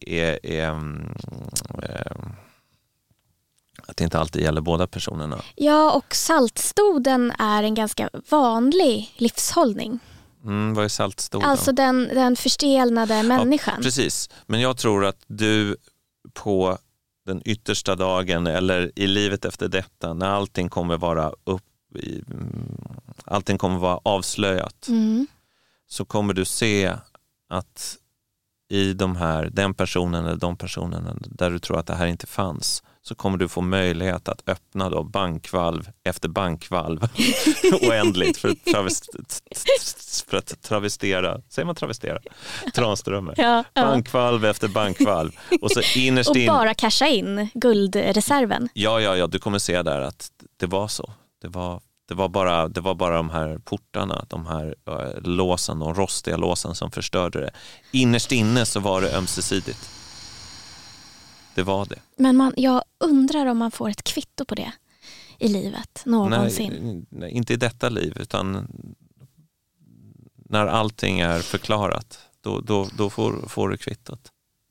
S3: att det inte alltid gäller båda personerna.
S2: Ja, och saltstoden är en ganska vanlig livshållning.
S3: Vad är saltstoden?
S2: Alltså den förstelnade människan.
S3: Ja, precis. Men jag tror att du på den yttersta dagen eller i livet efter detta, när allting kommer vara allting kommer vara avslöjat, så kommer du se att i den personen eller de personerna där du tror att det här inte fanns, så kommer du få möjlighet att öppna då bankvalv efter bankvalv oändligt för att travestera, säger man travestera? Tranströmer.
S2: Ja.
S3: Bankvalv efter bankvalv. Och så innerst in...
S2: Och bara casha in guldreserven.
S3: Ja, du kommer se där att det var så. Det var bara de här portarna, de här låsen, de rostiga låsen som förstörde det. Innerst inne så var det ömsesidigt. Det var det.
S2: Men jag undrar om man får ett kvitto på det i livet någonsin.
S3: Nej, inte i detta liv, utan när allting är förklarat, då får du kvittot.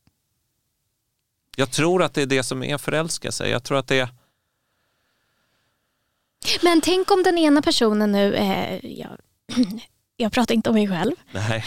S3: Jag tror att det är det som är förälskelse. Jag tror att det är...
S2: Men tänk om den ena personen nu... jag pratar inte om mig själv.
S3: Nej.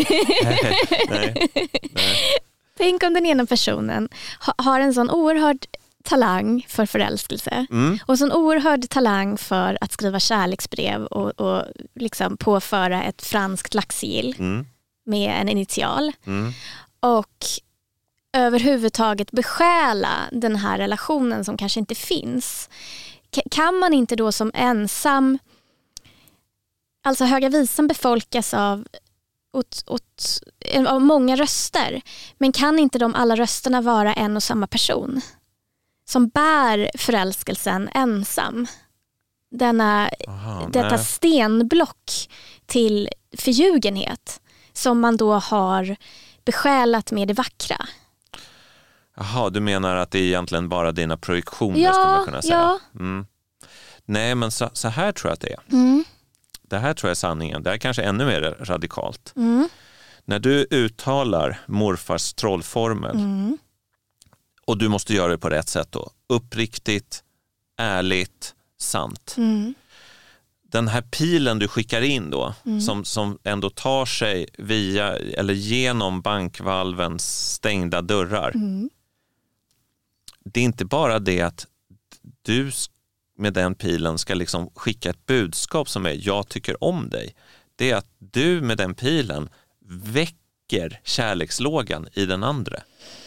S2: Tänk om den ena personen har en sån oerhörd talang för förälskelse och en sån oerhörd talang för att skriva kärleksbrev och liksom påföra ett franskt laxsigill med en initial. Och överhuvudtaget besjäla den här relationen som kanske inte finns. Kan man inte då som ensam... Alltså Höga visan befolkas av många röster. Men kan inte de alla rösterna vara en och samma person? Som bär förälskelsen ensam. Detta stenblock till förljugenhet som man då har besjälat med det vackra.
S3: Jaha, du menar att det är egentligen bara dina projektioner, skulle man kunna säga. Ja. Nej, men så här tror jag att det är. Det här tror jag är sanningen. Det här är kanske ännu mer radikalt. När du uttalar morfars trollformel och du måste göra det på rätt sätt då. Uppriktigt, ärligt, sant. Den här pilen du skickar in då som ändå tar sig via eller genom bankvalvens stängda dörrar. Det är inte bara det att du med den pilen ska liksom skicka ett budskap som är jag tycker om dig. Det är att du med den pilen väcker kärlekslågan i den andra.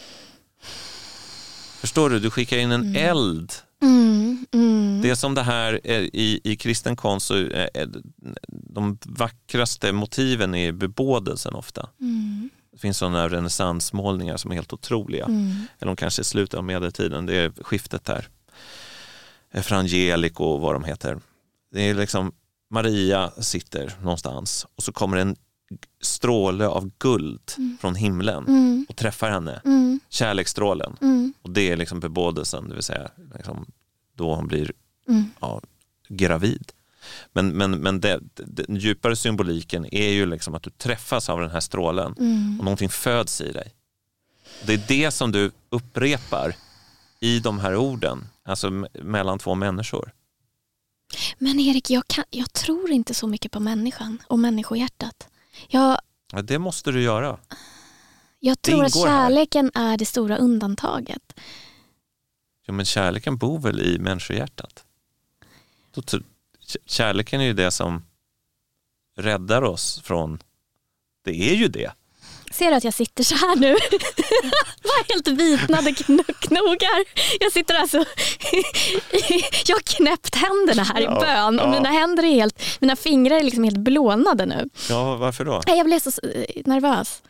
S3: Förstår du? Du skickar in en eld. Det är som det här i kristen konst, så de vackraste motiven är bebådelsen ofta. Det finns sådana renässansmålningar som är helt otroliga. Eller de kanske är slutet av medeltiden. Det är skiftet där. Frangelico och vad de heter. Det är liksom Maria sitter någonstans och så kommer en stråle av guld från himlen och träffar henne. Kärleksstrålen. Och det är liksom bebådelsen, det vill säga liksom, då hon blir gravid. Men den djupare symboliken är ju liksom att du träffas av den här strålen och någonting föds i dig. Det är det som du upprepar i de här orden, alltså mellan två människor.
S2: Men Erik, jag tror inte så mycket på människan och människohjärtat.
S3: Ja, det måste du göra.
S2: Jag tror att kärleken är det stora undantaget.
S3: Ja, men kärleken bor väl i människohjärtat? Kärleken är ju det som räddar oss från... Det är ju det.
S2: Ser du att jag sitter så här nu? Var helt vitnade knogar. Jag sitter alltså... jag har knäppt händerna här i bön. Och mina händer är helt... Mina fingrar är liksom helt blånade nu.
S3: Ja, varför då?
S2: Jag blev så nervös.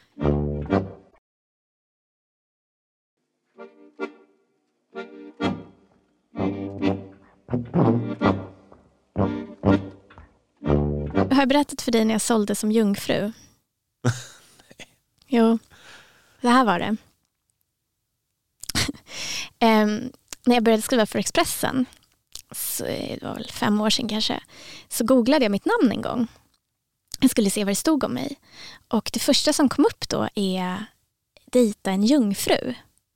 S2: Jag har berättat för dig när jag sålde som jungfru. Jo, det här var det. När jag började skriva för Expressen så, det var väl 5 år sedan kanske, så googlade jag mitt namn en gång. Jag skulle se vad det stod om mig. Och det första som kom upp då är dejta en jungfru.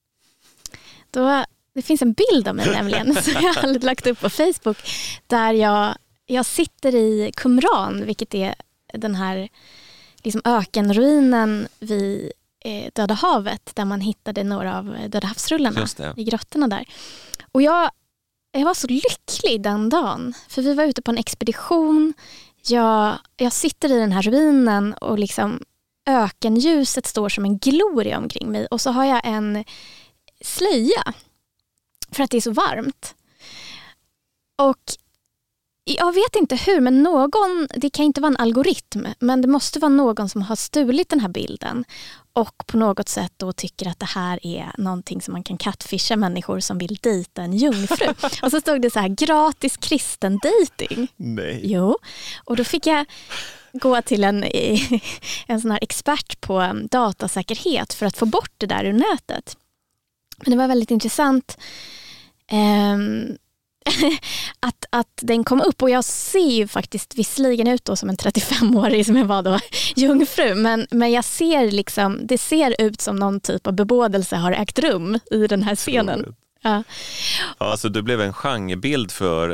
S2: Det finns en bild av mig nämligen som jag har lagt upp på Facebook där jag sitter i Qumran, vilket är den här liksom ökenruinen vid Döda havet där man hittade några av Döda havsrullarna i grottorna där. Och jag var så lycklig den dagen, för vi var ute på en expedition. Jag sitter i den här ruinen och liksom ökenljuset står som en gloria omkring mig, och så har jag en slöja för att det är så varmt. Och jag vet inte hur, men det kan inte vara en algoritm, men det måste vara någon som har stulit den här bilden och på något sätt då tycker att det här är någonting som man kan catfisha människor som vill dejta en jungfru. Och så stod det så här, gratis kristen dating.
S3: Nej.
S2: Jo, och då fick jag gå till en sån här expert på datasäkerhet för att få bort det där ur nätet. Men det var väldigt intressant att den kom upp, och jag ser ju faktiskt visserligen ut då som en 35-årig som jag var då jungfru, men jag ser liksom, det ser ut som någon typ av bebådelse har ägt rum i den här scenen. Ja.
S3: Alltså du blev en genrebild för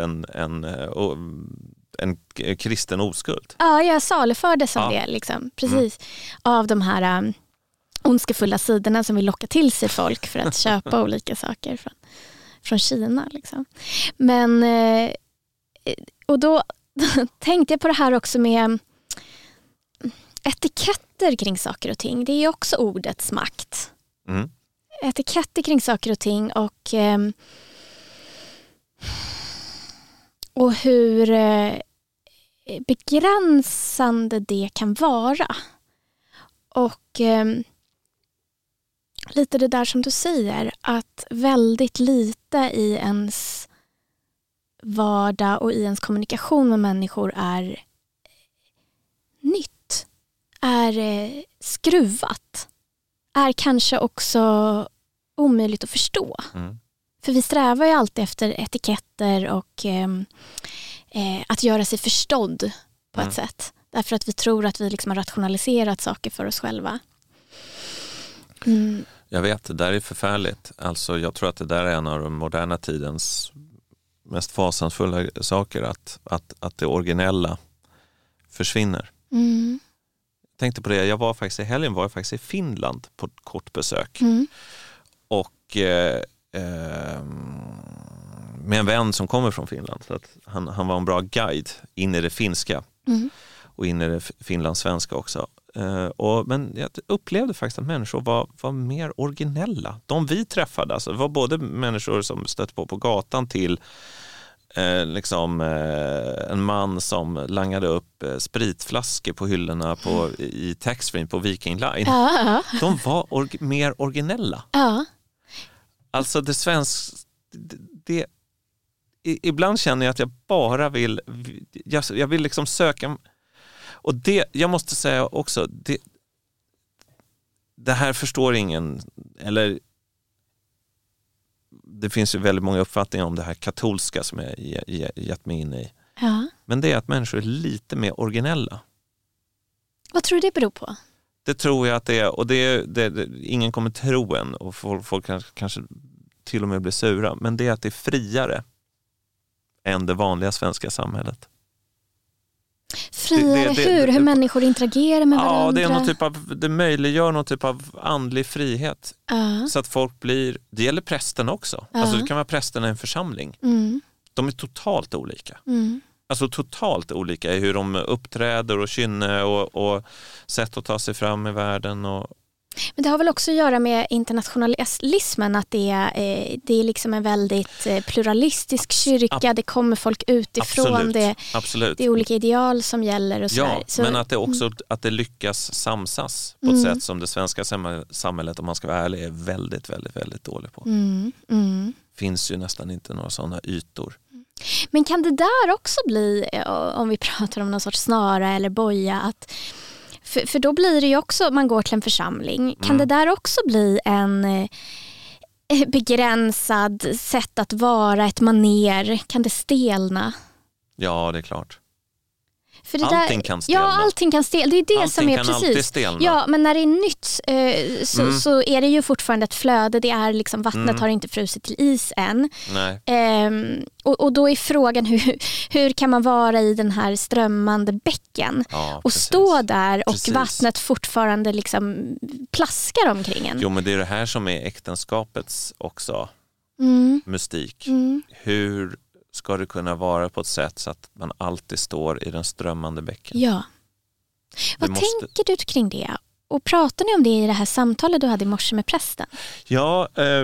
S3: en kristen oskuld.
S2: Ja, jag salufördes av det liksom, precis, av de här ondskefulla sidorna som vill locka till sig folk för att köpa olika saker från Kina liksom. Men och då tänkte jag på det här också med etiketter kring saker och ting. Det är ju också ordets makt. Etiketter kring saker och ting, och hur begränsande det kan vara. Och lite det där som du säger, att väldigt lite i ens vardag och i ens kommunikation med människor är nytt, är skruvat, är kanske också omöjligt att förstå. För vi strävar ju alltid efter etiketter och att göra sig förstådd på ett sätt. Därför att vi tror att vi liksom har rationaliserat saker för oss själva.
S3: Jag vet, det där är förfärligt. Alltså, jag tror att det där är en av de moderna tidens mest fasansfulla saker, att det originella försvinner. Jag tänkte på det, jag var faktiskt i Finland på ett kort besök. Och med en vän som kommer från Finland. Så att han var en bra guide in i det finska och in i det finlandssvenska också. Men jag upplevde faktiskt att människor var mer originella. De vi träffade, alltså, det var både människor som stötte på gatan till en man som langade upp spritflaskor på hyllorna i taxfree på Viking Line. De var mer originella. Alltså det svenska, ibland känner jag att jag bara vill jag vill liksom söka, och det, jag måste säga också, det här förstår ingen, eller det finns ju väldigt många uppfattningar om det här katolska som jag gett mig in i. Men det är att människor är lite mer originella.
S2: Vad tror du det beror på?
S3: Det tror jag att det är, och ingen kommer tro en, och folk kanske till och med blir sura, men det är att det är friare än det vanliga svenska samhället.
S2: Friare hur människor interagerar med varandra.
S3: Ja, det möjliggör någon typ av andlig frihet. Så att folk blir, det gäller prästen också. Alltså det kan vara prästen i en församling. De är totalt olika. Alltså totalt olika i hur de uppträder och kynne och sätt att ta sig fram i världen.
S2: Men det har väl också att göra med internationalismen, att det är liksom en väldigt pluralistisk kyrka, det kommer folk utifrån,
S3: Absolut.
S2: Det är olika ideal som gäller och
S3: ja, men att det också att det lyckas samsas på ett sätt som det svenska samhället, om man ska vara ärlig, är väldigt, väldigt, väldigt dålig på. Finns ju nästan inte några sådana ytor.
S2: Men kan det där också bli, om vi pratar om någon sorts snara eller boja, att för då blir det ju också, man går till en församling. Kan det där också bli begränsad sätt att vara, ett maner? Kan det stelna?
S3: Ja, det är klart.
S2: För det
S3: allting kan stelna.
S2: Ja, allting kan stelna. Det är det
S3: allting
S2: som är
S3: kan
S2: precis.
S3: Alltid stelna.
S2: Ja, men när det är nytt så är det ju fortfarande ett flöde. Det är liksom, vattnet har inte frusit till is än.
S3: Nej.
S2: Och då är frågan hur kan man vara i den här strömmande bäcken och stå där och vattnet fortfarande liksom plaskar omkring en.
S3: Jo, men det är det här som är äktenskapets också mystik. Hur ska det kunna vara på ett sätt så att man alltid står i den strömmande bäcken?
S2: Ja. Vad tänker du kring det? Och pratar ni om det i det här samtalet du hade i morse med prästen? Ja,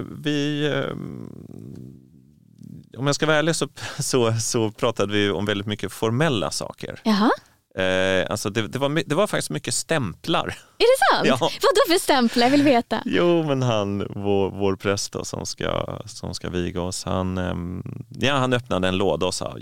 S3: om jag ska vara ärlig så pratade vi om väldigt mycket formella saker.
S2: Jaha.
S3: Alltså det var faktiskt mycket stämplar.
S2: Är det sant?
S3: Ja.
S2: Vad då för stämplar? Jag vill veta.
S3: Jo, men vår präst då, som ska viga oss, han öppnade en låda och sa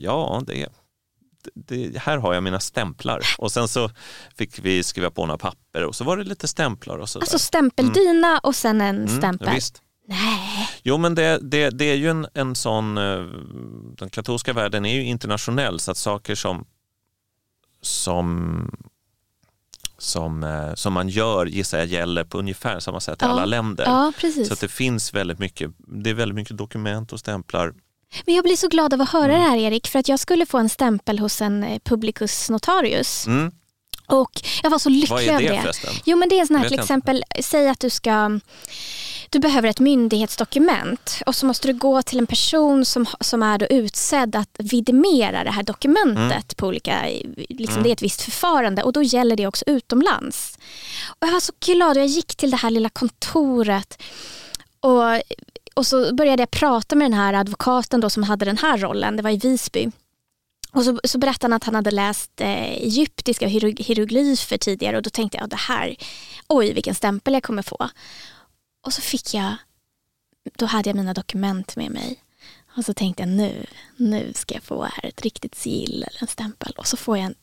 S3: här har jag mina stämplar. Och sen så fick vi skriva på några papper och så var det lite stämplar. Och så
S2: alltså stämpeldyna och sen en stämpel?
S3: Visst.
S2: Nej.
S3: Jo, men det är ju en sån... Den katolska världen är ju internationell, så att saker som man gör, gissar jag, gäller på ungefär samma sätt i alla länder.
S2: Ja, precis.
S3: Så att det finns väldigt mycket dokument och stämplar.
S2: Men jag blir så glad av att höra det här, Erik, för att jag skulle få en stämpel hos en publicus notarius. Och jag var så lycklig över det.
S3: Vad är det förresten?
S2: Jo, men det är en sån här, till exempel, säg att du behöver ett myndighetsdokument och så måste du gå till en person som är då utsedd att vidimera det här dokumentet på olika, liksom det är ett visst förfarande, och då gäller det också utomlands. Och jag var så glad, och jag gick till det här lilla kontoret och så började jag prata med den här advokaten då som hade den här rollen, det var i Visby. Och så berättade han att han hade läst egyptiska hieroglyfer tidigare, och då tänkte jag, det här, oj vilken stämpel jag kommer få. Och så då hade jag mina dokument med mig. Och så tänkte jag, nu ska jag få här ett riktigt sigill eller en stämpel. Och så får jag en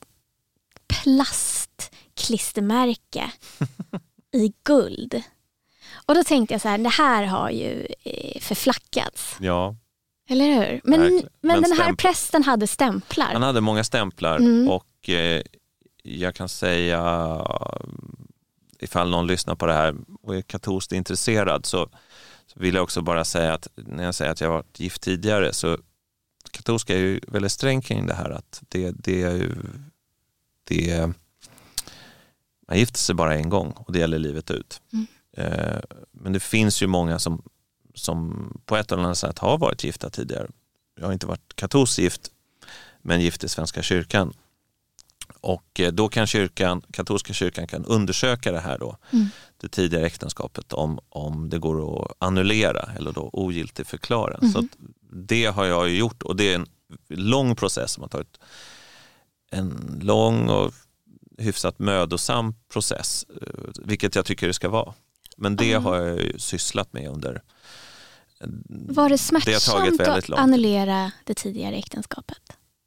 S2: plastklistermärke i guld. Och då tänkte jag så här, det här har ju förflackats.
S3: Ja.
S2: Eller hur? Men den här prästen hade stämplar.
S3: Han hade många stämplar och jag kan säga, ifall någon lyssnar på det här och är katolskt intresserad, så vill jag också bara säga att när jag säger att jag har varit gift tidigare, så katolska är ju väldigt sträng kring det här, att man gifter sig bara en gång och det gäller livet ut. Men det finns ju många som på ett eller annat sätt har varit gifta tidigare. Jag har inte varit katolskt gift, men gift i Svenska kyrkan. Och då kan katolska kyrkan kan undersöka det här då, det tidigare äktenskapet, om det går att annullera eller då ogiltigförklara. Så att det har jag ju gjort, och det är en lång process som har tagit en lång och hyfsat mödosam process, vilket jag tycker det ska vara. Men det har jag ju sysslat med under...
S2: Var det smärtsamt att annullera det tidigare äktenskapet?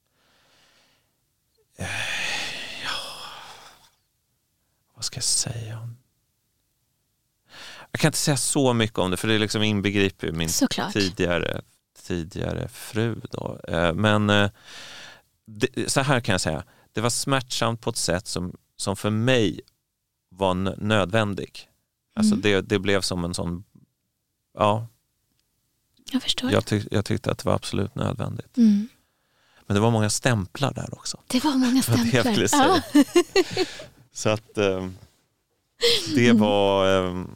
S3: Vad ska jag säga? Jag kan inte säga så mycket om det, för det liksom inbegriper min tidigare fru då. Men så här kan jag säga. Det var smärtsamt på ett sätt som för mig var nödvändig. Alltså det blev som en sån... Ja.
S2: Jag förstår.
S3: Jag tyckte att det var absolut nödvändigt. Men det var många stämplar där också.
S2: Det var många stämplar.
S3: Det jag skulle säga. Så att det var...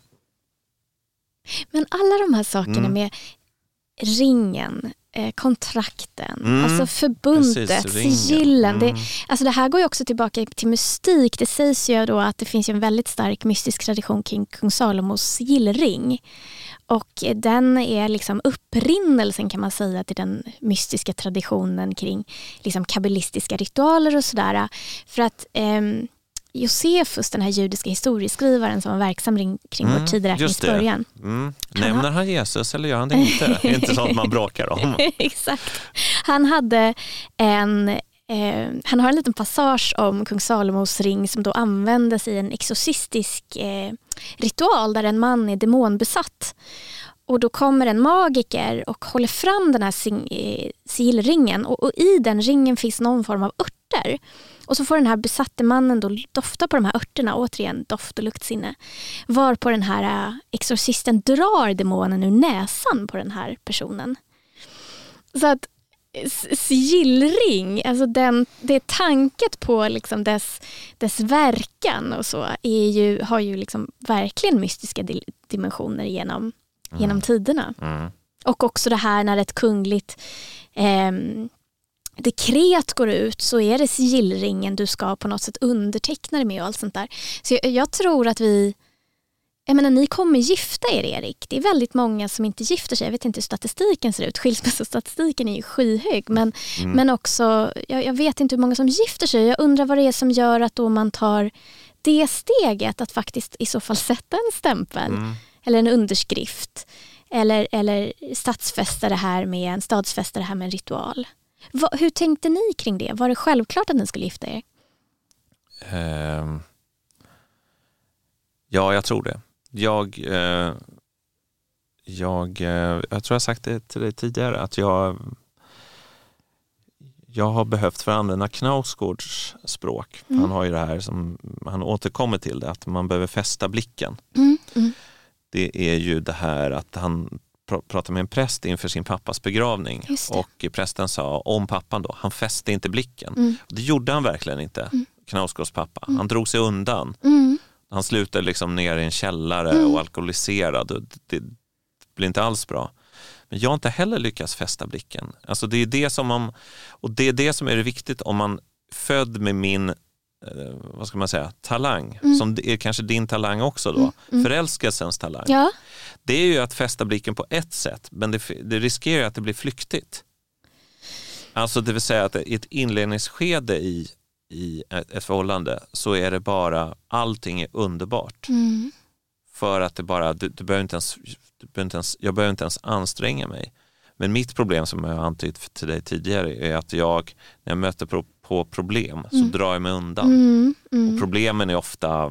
S2: Men alla de här sakerna med ringen, kontrakten, alltså förbundet, sigillen. Alltså det här går ju också tillbaka till mystik. Det sägs ju då att det finns ju en väldigt stark mystisk tradition kring kung Salomos sigillring. Och den är liksom upprinnelsen, kan man säga, till den mystiska traditionen kring liksom kabbalistiska ritualer och sådär. För att Josefus, den här judiska historieskrivaren som var verksam kring vår tideräknings början.
S3: Nämner han Jesus eller gör han det inte? Det är inte sånt man bråkar om.
S2: Exakt. Han hade han har en liten passage om kung Salomos ring som då användes i en exorcistisk ritual där en man är demonbesatt. Och då kommer en magiker och håller fram den här sigillringen. Och i den ringen finns någon form av örter. Och så får den här besatte mannen då dofta på de här örterna. Återigen doft- och luktsinne. Varpå den här exorcisten drar demonen ur näsan på den här personen. Så att sigillring, alltså det tanket på liksom dess verkan och så har ju liksom verkligen mystiska dimensioner genom tiderna. Och också det här när ett kungligt dekret går ut, så är det sigillringen du ska på något sätt underteckna det med och allt sånt där. Så jag tror att ni kommer gifta er, Erik. Det är väldigt många som inte gifter sig. Jag vet inte hur statistiken ser ut. Skilsmässostatistiken är ju skyhög. Men också, jag vet inte hur många som gifter sig. Jag undrar vad det är som gör att då man tar det steget att faktiskt i så fall sätta en stämpel eller en underskrift eller stadsfästa det här med en ritual. Hur tänkte ni kring det? Var det självklart att ni skulle gifta er?
S3: Ja, jag tror det. Jag tror jag sagt det till dig tidigare att jag har behövt för att använda Knausgårds språk. Han har ju det här som han återkommer till det, att man behöver fästa blicken. Det är ju det här att han pratade med en präst inför sin pappas begravning och prästen sa om pappan då, han fäste inte blicken. Det gjorde han verkligen inte, Knausgårds pappa. Han drog sig undan. Han slutade liksom ner i en källare och alkoholiserad. Det blir inte alls bra. Men jag har inte heller lyckats fästa blicken. Alltså det är det som är det viktigt om man född med min vad ska man säga, talang, som är kanske din talang också då, förälskelsens talang. Ja. Det är ju att fästa blicken på ett sätt, men det riskerar att det blir flyktigt. Alltså det vill säga att i ett inledningsskede i ett förhållande så är det bara, allting är underbart. För att det bara, jag behöver inte ens anstränga mig. Men mitt problem som jag har antytt till dig tidigare är att när jag möter på problem så drar jag mig undan. Och problemen är ofta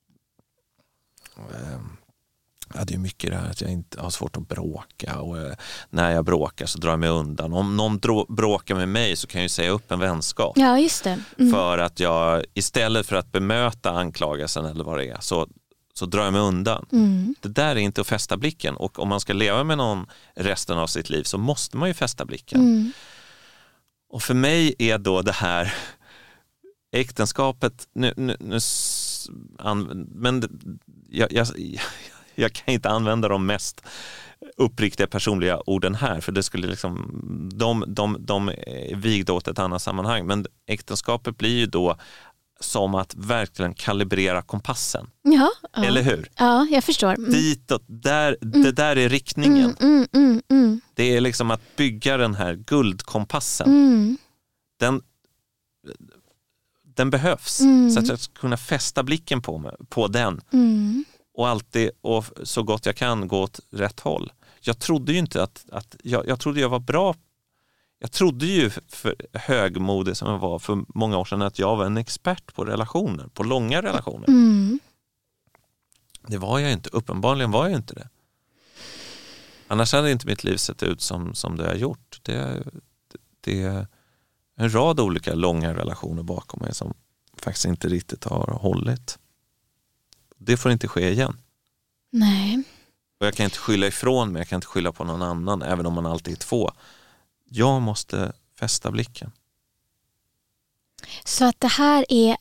S3: det är mycket det här att jag inte har svårt att bråka, och när jag bråkar så drar jag mig undan. Om någon bråkar med mig så kan jag ju säga upp en vänskap.
S2: Ja, just det.
S3: För att jag istället för att bemöta anklagelsen eller vad det är så drar jag mig undan. Det där är inte att fästa blicken, och om man ska leva med någon resten av sitt liv så måste man ju fästa blicken. Och för mig är då det här äktenskapet men jag kan inte använda de mest uppriktiga personliga orden här, för det skulle liksom de är vigda åt ett annat sammanhang, men äktenskapet blir ju då som att verkligen kalibrera kompassen. Ja. Eller hur?
S2: Ja, jag förstår.
S3: Ditåt, det där är riktningen. Det är liksom att bygga den här guldkompassen. Den behövs så att jag ska kunna fästa blicken på den. Och alltid, och så gott jag kan, gå åt rätt håll. Jag trodde ju inte jag trodde jag var bra. Jag trodde ju, för högmodig som jag var för många år sedan, att jag var en expert på relationer, på långa relationer. Det var jag inte. Uppenbarligen var jag inte det. Annars hade inte mitt liv sett ut som det har gjort. Det är en rad olika långa relationer bakom mig som faktiskt inte riktigt har hållit. Det får inte ske igen.
S2: Nej.
S3: Och jag kan inte skylla ifrån mig, jag kan inte skylla på någon annan, även om man alltid är två. Jag måste fästa blicken.
S2: Så att det här är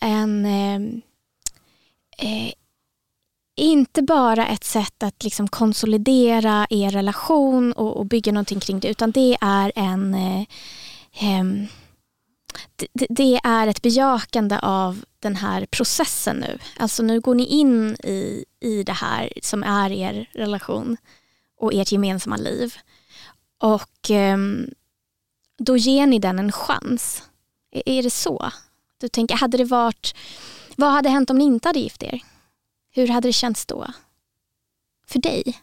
S2: inte bara ett sätt att liksom konsolidera er relation och bygga någonting kring det, utan det är det är ett bejakande av den här processen nu. Alltså nu går ni in i det här som är er relation och ert gemensamma liv. Och då ger ni den en chans. Är det så? Du tänker, vad hade hänt om ni inte hade gift er? Hur hade det känts då? För dig?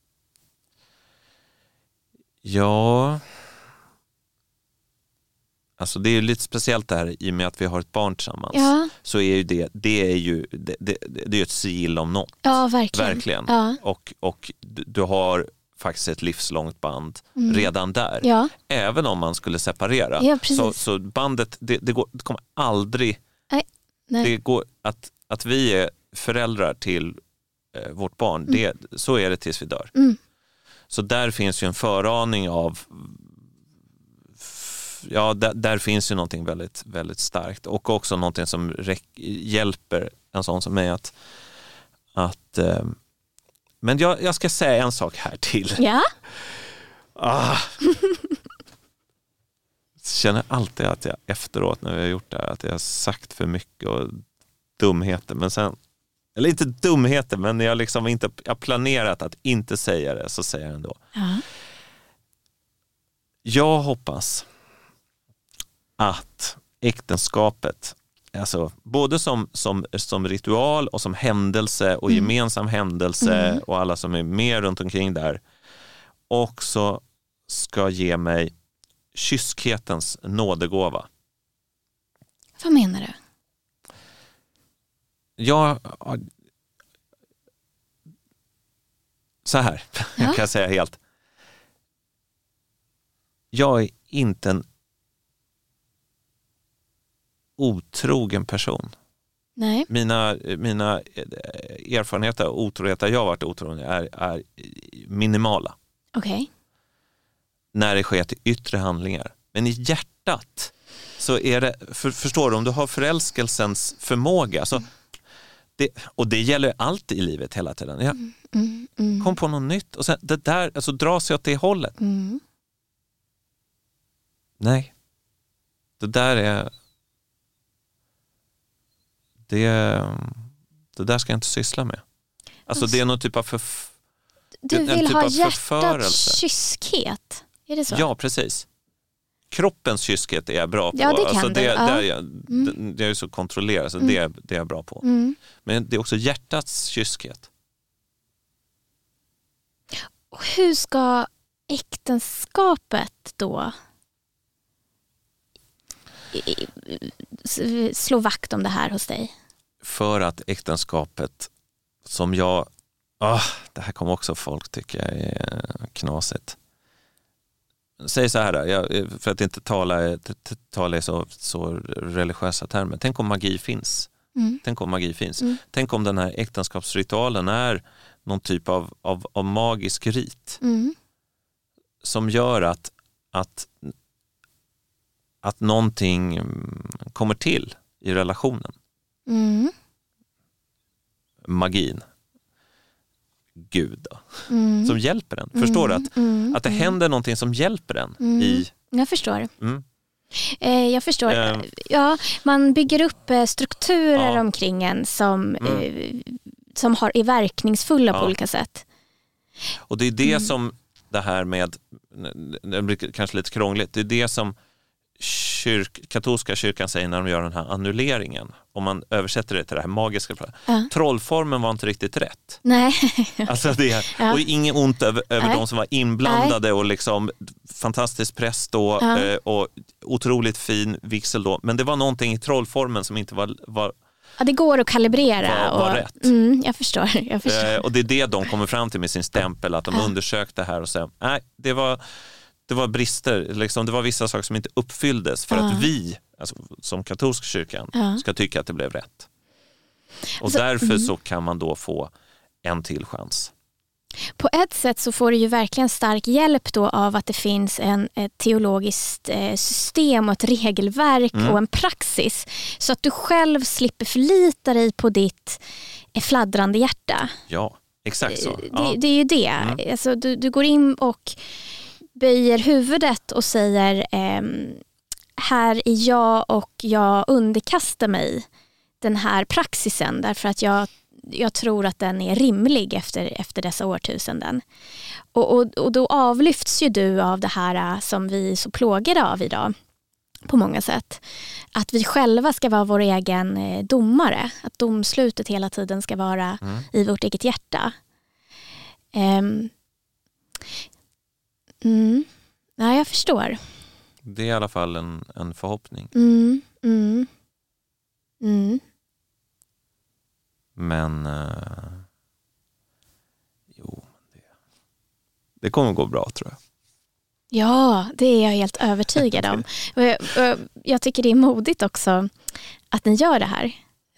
S3: Ja, Alltså det är ju lite speciellt det här i och med att vi har ett barn tillsammans.
S2: Ja.
S3: Så är ju det är ju ett sigill om något.
S2: Ja, verkligen.
S3: Verkligen.
S2: Ja.
S3: Och du har faktiskt ett livslångt band redan där.
S2: Ja.
S3: Även om man skulle separera.
S2: Ja, precis.
S3: Så bandet, det kommer aldrig...
S2: Nej.
S3: Det går att vi är föräldrar till vårt barn. Så är det tills vi dör. Så där finns ju en föraning av... Ja, där finns ju någonting väldigt, väldigt starkt. Och också någonting som hjälper en sån som mig att men jag ska säga en sak här till.
S2: Ja.
S3: Känner alltid att jag efteråt när vi har gjort det här, att jag har sagt för mycket och dumheter. Men sen, eller inte dumheter, men jag liksom inte jag planerat att inte säga det, så säger jag ändå.
S2: Ja.
S3: Jag hoppas att äktenskapet, alltså både som ritual och som händelse och gemensam händelse och alla som är med runt omkring där, också ska ge mig kysskhetens nådegåva.
S2: Vad menar du?
S3: Så här, jag kan säga helt. Jag är inte en otrogen person.
S2: Nej.
S3: Mina erfarenheter av otrohet, jag har varit otrogen, är minimala.
S2: Okej.
S3: När det sker till yttre handlingar. Men i hjärtat så är det, förstår du, om du har förälskelsens förmåga så och det gäller allt i livet hela tiden. Kom på något nytt och sen det där, alltså dra sig åt det hållet. Nej. Det där är det där ska jag inte syssla med. Alltså det är någon typ av
S2: du vill
S3: typ
S2: ha
S3: av
S2: hjärtats kyskhet. Är det så?
S3: Ja, precis. Kroppens kyskhet är jag bra på.
S2: Ja, det kan
S3: alltså
S2: du.
S3: det är ju så kontrollerat, så det är jag bra på. Men det är också hjärtats kyskhet.
S2: Och hur ska äktenskapet då slå vakt om det här hos dig?
S3: För att äktenskapet som det här kommer också folk tycka är knasigt. Säg så här då, för att inte tala i så religiösa termer. Tänk om magi finns. Tänk om magi finns. Tänk om den här äktenskapsritualen är någon typ av magisk rit. Som gör att någonting kommer till i relationen. Magin. Gud då. Som hjälper den. Förstår du att det händer någonting som hjälper den i...
S2: Jag förstår. Jag förstår. Ja, man bygger upp strukturer omkring en som är verkningsfulla på olika sätt.
S3: Och det är det som det här med, det blir kanske lite krångligt, det är det som katolska kyrkan säger när de gör den här annulleringen. Om man översätter det till det här magiska. Trollformen var inte riktigt rätt.
S2: Nej.
S3: Alltså och inget ont över de som var inblandade. Och liksom fantastisk präst då, och otroligt fin vigsel då. Men det var någonting i trollformen som inte var
S2: det går att kalibrera.
S3: Var rätt.
S2: Jag förstår.
S3: Och det är det de kommer fram till med sin stämpel. Att de undersökte här och sa, nej, det var brister. Liksom, det var vissa saker som inte uppfylldes för att vi, alltså, som katolska kyrkan, ska tycka att det blev rätt. Och därför så kan man då få en till chans.
S2: På ett sätt så får du ju verkligen stark hjälp då av att det finns ett teologiskt system och ett regelverk och en praxis. Så att du själv slipper förlita dig på ditt fladdrande hjärta.
S3: Ja, exakt så.
S2: Det är ju det. Alltså, du går in och böjer huvudet och säger här är jag och jag underkastar mig den här praxisen därför att jag tror att den är rimlig efter dessa årtusenden. Och då avlyfts ju du av det här som vi är så plågade av idag på många sätt. Att vi själva ska vara vår egen domare. Att domslutet hela tiden ska vara i vårt eget hjärta. Ja, jag förstår.
S3: Det är i alla fall en förhoppning. Men det kommer gå bra, tror jag.
S2: Ja, det är jag helt övertygad om. Jag tycker det är modigt också att ni gör det här.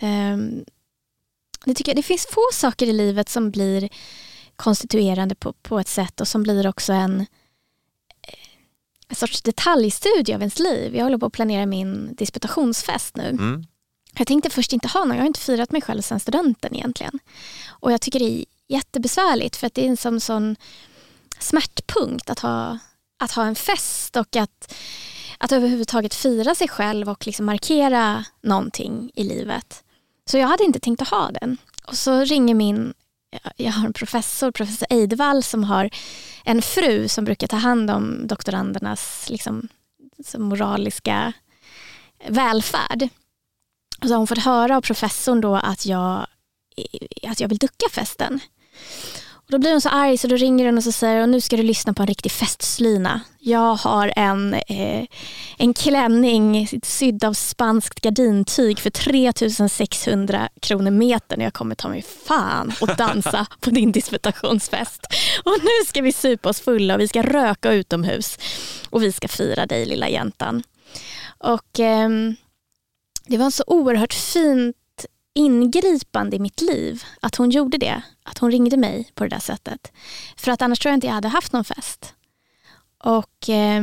S2: Det finns få saker i livet som blir konstituerande på ett sätt och som blir också en sorts detaljstudie av ens liv. Jag håller på att planera min disputationsfest nu. Jag tänkte först inte ha någon. Jag har inte firat mig själv sedan studenten egentligen. Och jag tycker det är jättebesvärligt för att det är en sån smärtpunkt att ha en fest och att överhuvudtaget fira sig själv och liksom markera någonting i livet. Så jag hade inte tänkt att ha den. Och så ringer jag har en professor Eidevall, som har en fru som brukar ta hand om doktorandernas liksom, moraliska välfärd. Och så har hon fått höra av professorn då att jag vill ducka festen. Och då blir hon så arg så då ringer hon och så säger och nu ska du lyssna på en riktig festslyna. Jag har en klänning sydd av spanskt gardintyg för 3600 kronor metern. Jag kommer ta mig fan och dansa på din disputationsfest. Och nu ska vi supa oss fulla och vi ska röka utomhus. Och vi ska fira dig, lilla jäntan. Och det var en så oerhört fint ingripande i mitt liv att hon gjorde det. Att hon ringde mig på det där sättet. För att annars tror jag inte jag hade haft någon fest. Och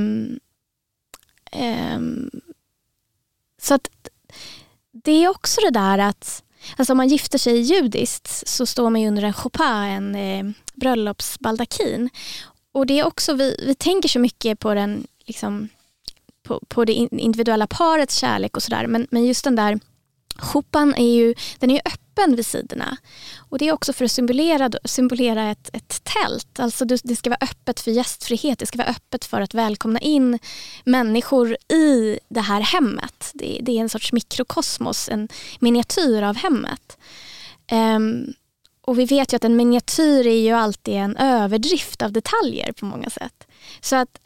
S2: så att det är också det där att alltså om man gifter sig judiskt så står man ju under en choppa, en bröllopsbaldakin. Och det är också, vi tänker så mycket på den liksom, på det individuella parets kärlek och sådär. Men just den där choppan är ju öppen vid sidorna. Och det är också för att symbolera ett tält. Alltså det ska vara öppet för gästfrihet. Det ska vara öppet för att välkomna in människor i det här hemmet. Det är en sorts mikrokosmos, en miniatyr av hemmet. Och vi vet ju att en miniatyr är ju alltid en överdrift av detaljer på många sätt. Så att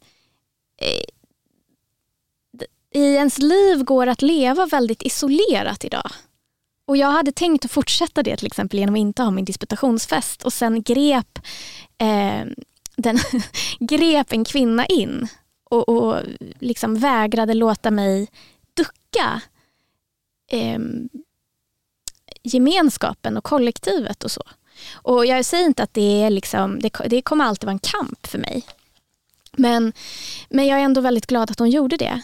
S2: i ens liv går att leva väldigt isolerat idag. Och jag hade tänkt att fortsätta det till exempel genom att inte ha min disputationsfest. Och sen grep en kvinna in och liksom vägrade låta mig ducka gemenskapen och kollektivet och så. Och jag säger inte att det är liksom, det kommer alltid vara en kamp för mig. Men jag är ändå väldigt glad att hon gjorde det.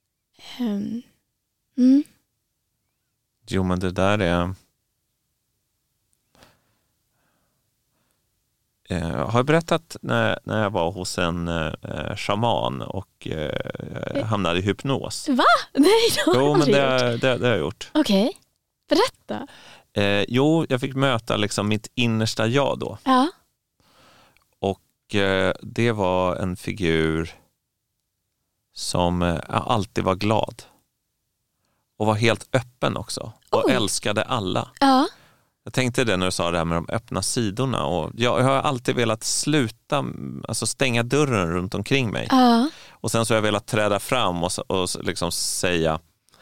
S3: Jo, men det där är... Jag har berättat när jag var hos en shaman och hamnade i hypnos.
S2: Va? Nej, det har
S3: det har jag gjort.
S2: Okej. Berätta.
S3: Jo, jag fick möta liksom mitt innersta jag då.
S2: Ja.
S3: Och det var en figur som alltid var glad. Och var helt öppen också. Och älskade alla.
S2: Ja.
S3: Jag tänkte det när du sa det här med de öppna sidorna. Och jag har alltid velat stänga dörren runt omkring mig.
S2: Ja.
S3: Och sen så har jag velat träda fram och liksom säga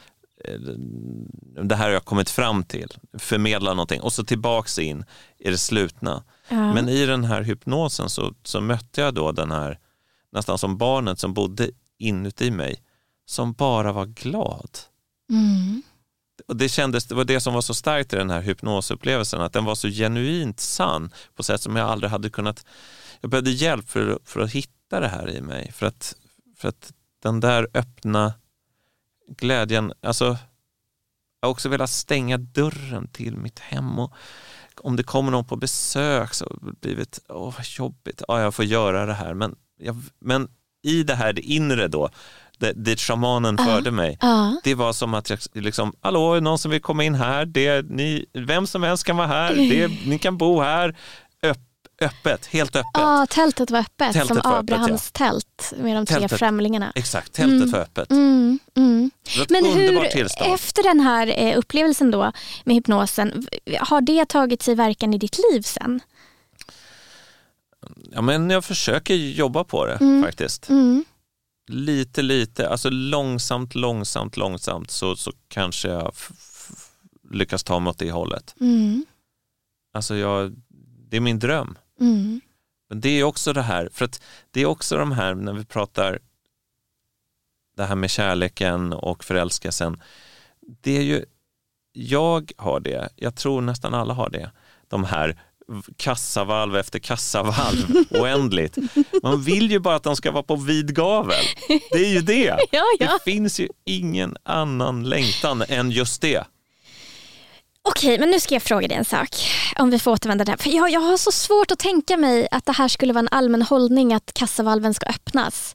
S3: det här har jag kommit fram till. Förmedla någonting. Och så tillbaks in i det slutna. Ja. Men i den här hypnosen så mötte jag då den här nästan som barnet som bodde inuti mig. Som bara var glad.
S2: Mm.
S3: Och det var det som var så starkt i den här hypnosupplevelsen, att den var så genuint sann på sätt som jag aldrig hade kunnat. Jag behövde hjälp för att hitta det här i mig, för att den där öppna glädjen, alltså jag har också velat stänga dörren till mitt hem, och om det kommer någon på besök så har det blivit vad jobbigt, jag får göra det här, men i det här det inre då dit shamanen förde mig. Det var som att jag liksom, hallå, är någon som vill komma in här? Vem som helst kan vara här. Ni kan bo här. Öppet, helt öppet.
S2: Ja, tältet var öppet.
S3: Tältet
S2: som
S3: var
S2: Abrahams tält med de tre främlingarna.
S3: Exakt, tältet var öppet.
S2: Men hur, efter den här upplevelsen då med hypnosen, har det tagit sig verkan i ditt liv sen?
S3: Ja, men jag försöker jobba på det faktiskt. lite, alltså långsamt så kanske jag lyckas ta mig åt det hållet. Alltså det är min dröm. Men det är också det här, för att det är också de här, när vi pratar det här med kärleken och förälskelsen, det är ju, jag har det, jag tror nästan alla har det, de här kassavalv efter kassavalv oändligt. Man vill ju bara att de ska vara på vid gavel. Det är ju det.
S2: Ja.
S3: Det finns ju ingen annan längtan än just det.
S2: Okej, men nu ska jag fråga dig en sak. Om vi får återvända där. För jag har så svårt att tänka mig att det här skulle vara en allmän hållning att kassavalven ska öppnas.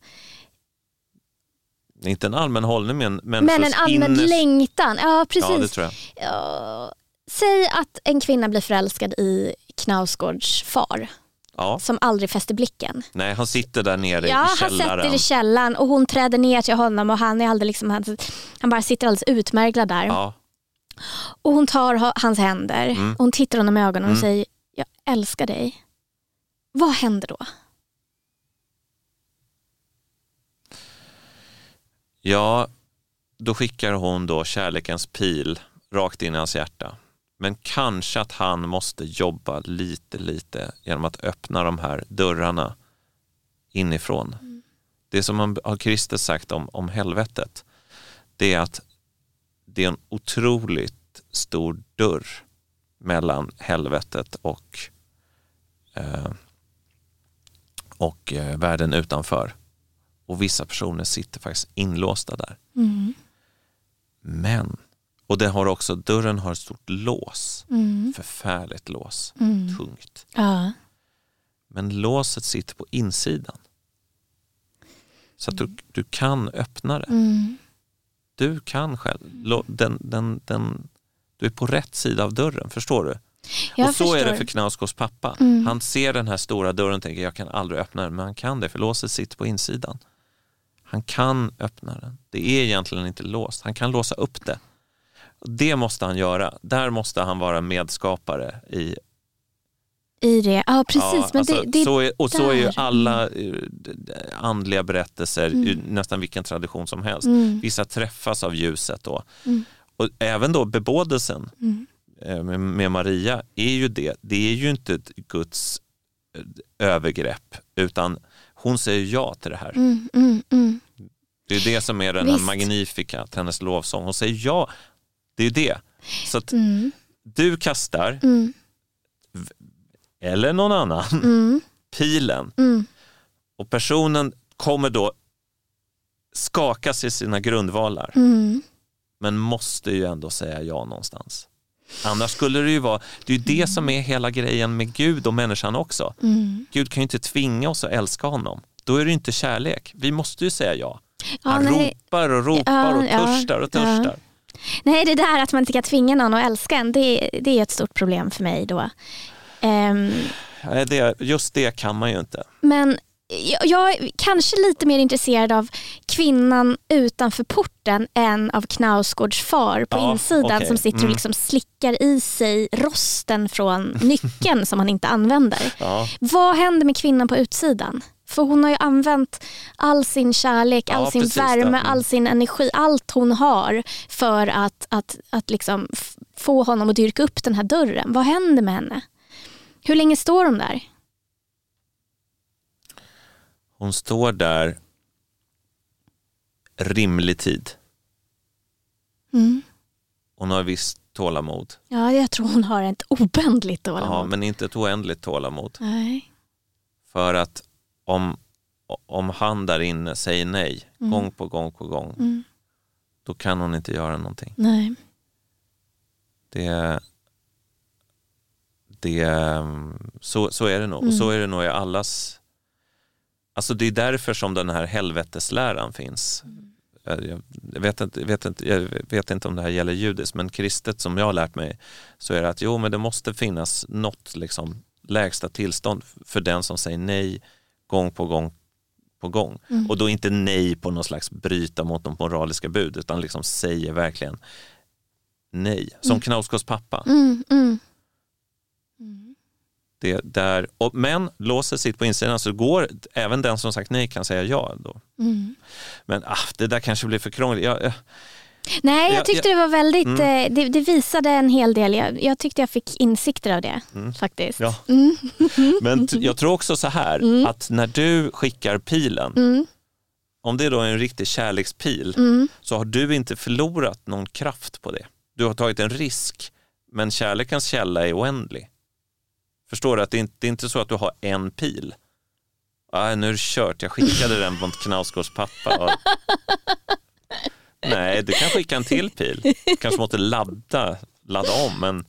S3: Inte en allmän hållning, men
S2: en allmän längtan. Ja, precis.
S3: Ja, det tror jag.
S2: Ja, säg att en kvinna blir förälskad i Knausgårds far.
S3: Ja.
S2: Som aldrig fäster blicken.
S3: Nej, han sitter där nere i
S2: han
S3: källaren.
S2: sitter i källaren och hon träder ner till honom och han är aldrig liksom, han bara sitter alldeles utmärglad där.
S3: Ja.
S2: Och hon tar hans händer och hon tittar honom i ögonen och säger, jag älskar dig. Vad händer då?
S3: Ja, då skickar hon då kärlekens pil rakt in i hans hjärta. Men kanske att han måste jobba lite genom att öppna de här dörrarna inifrån. Det som har Kristus sagt om helvetet, det är att det är en otroligt stor dörr mellan helvetet och världen utanför. Och vissa personer sitter faktiskt inlåsta där. Men, och det har också, dörren har ett stort lås. Förfärligt lås. Tungt.
S2: Ja.
S3: Men låset sitter på insidan. Så att du kan öppna det. Du kan själv. Du är på rätt sida av dörren, förstår du? Och så är det för Knausgårds pappa. Han ser den här stora dörren och tänker, jag kan aldrig öppna den. Men han kan det, för låset sitter på insidan. Han kan öppna den. Det är egentligen inte låst. Han kan låsa upp det. Det måste han göra. Där måste han vara medskapare i
S2: det. Ja, precis.
S3: Ja,
S2: men
S3: alltså, så är ju alla andliga berättelser, nästan vilken tradition som helst. Vissa träffas av ljuset då. Och även då bebådelsen med Maria är ju det. Det är ju inte ett Guds övergrepp, utan hon säger ja till det här. Det är det som är den här Magnificat, hennes lovsång. Hon säger ja, det är ju det. Så att du kastar eller någon annan pilen och personen kommer då skakas i sina grundvalar men måste ju ändå säga ja någonstans. Annars skulle det ju vara, det är ju det som är hela grejen med Gud och människan också. Gud kan ju inte tvinga oss att älska honom. Då är det inte kärlek. Vi måste ju säga ja. Han ropar och törstar och törstar.
S2: Nej, det där att man inte kan tvinga någon att älska en, det är ett stort problem för mig då.
S3: Just det kan man ju inte.
S2: Men jag är kanske lite mer intresserad av kvinnan utanför porten än av Knausgårds far på insidan som sitter och liksom slickar i sig rosten från nyckeln som han inte använder. Vad händer med kvinnan på utsidan? För hon har ju använt all sin kärlek, all sin värme, all sin energi, allt hon har för att liksom få honom att dyrka upp den här dörren. Vad händer med henne? Hur länge står hon där?
S3: Hon står där rimlig tid. Hon har visst tålamod.
S2: Ja, jag tror hon har ett obändligt tålamod.
S3: Ja, men inte ett oändligt tålamod.
S2: Nej.
S3: För att om han där inne säger nej gång på gång då kan hon inte göra någonting.
S2: Nej.
S3: Så är det nog. Och så är det nog i allas. Alltså det är därför som den här helvetesläran finns. Jag vet inte om det här gäller judiskt, men kristet som jag har lärt mig så är det att men det måste finnas något liksom lägsta tillstånd för den som säger nej gång på gång. Och då inte nej på någon slags bryta mot de moraliska bud, utan liksom säger verkligen nej. Som Knausgårds pappa. Men låset sitter på insidan så går även den som sagt nej kan säga ja då. Men det där kanske blir för krångligt.
S2: Nej, jag tyckte det var väldigt, det visade en hel del. Jag tyckte jag fick insikter av det faktiskt.
S3: Ja. Men jag tror också så här att när du skickar pilen, om det är då en riktig kärlekspil, så har du inte förlorat någon kraft på det. Du har tagit en risk, men kärlekens källa är oändlig. Förstår du att det är inte så att du har en pil. Nu är det kört, jag skickade den mot Knausgårds pappa. Nej, du kan skicka en till pil. Kanske måste ladda om, men...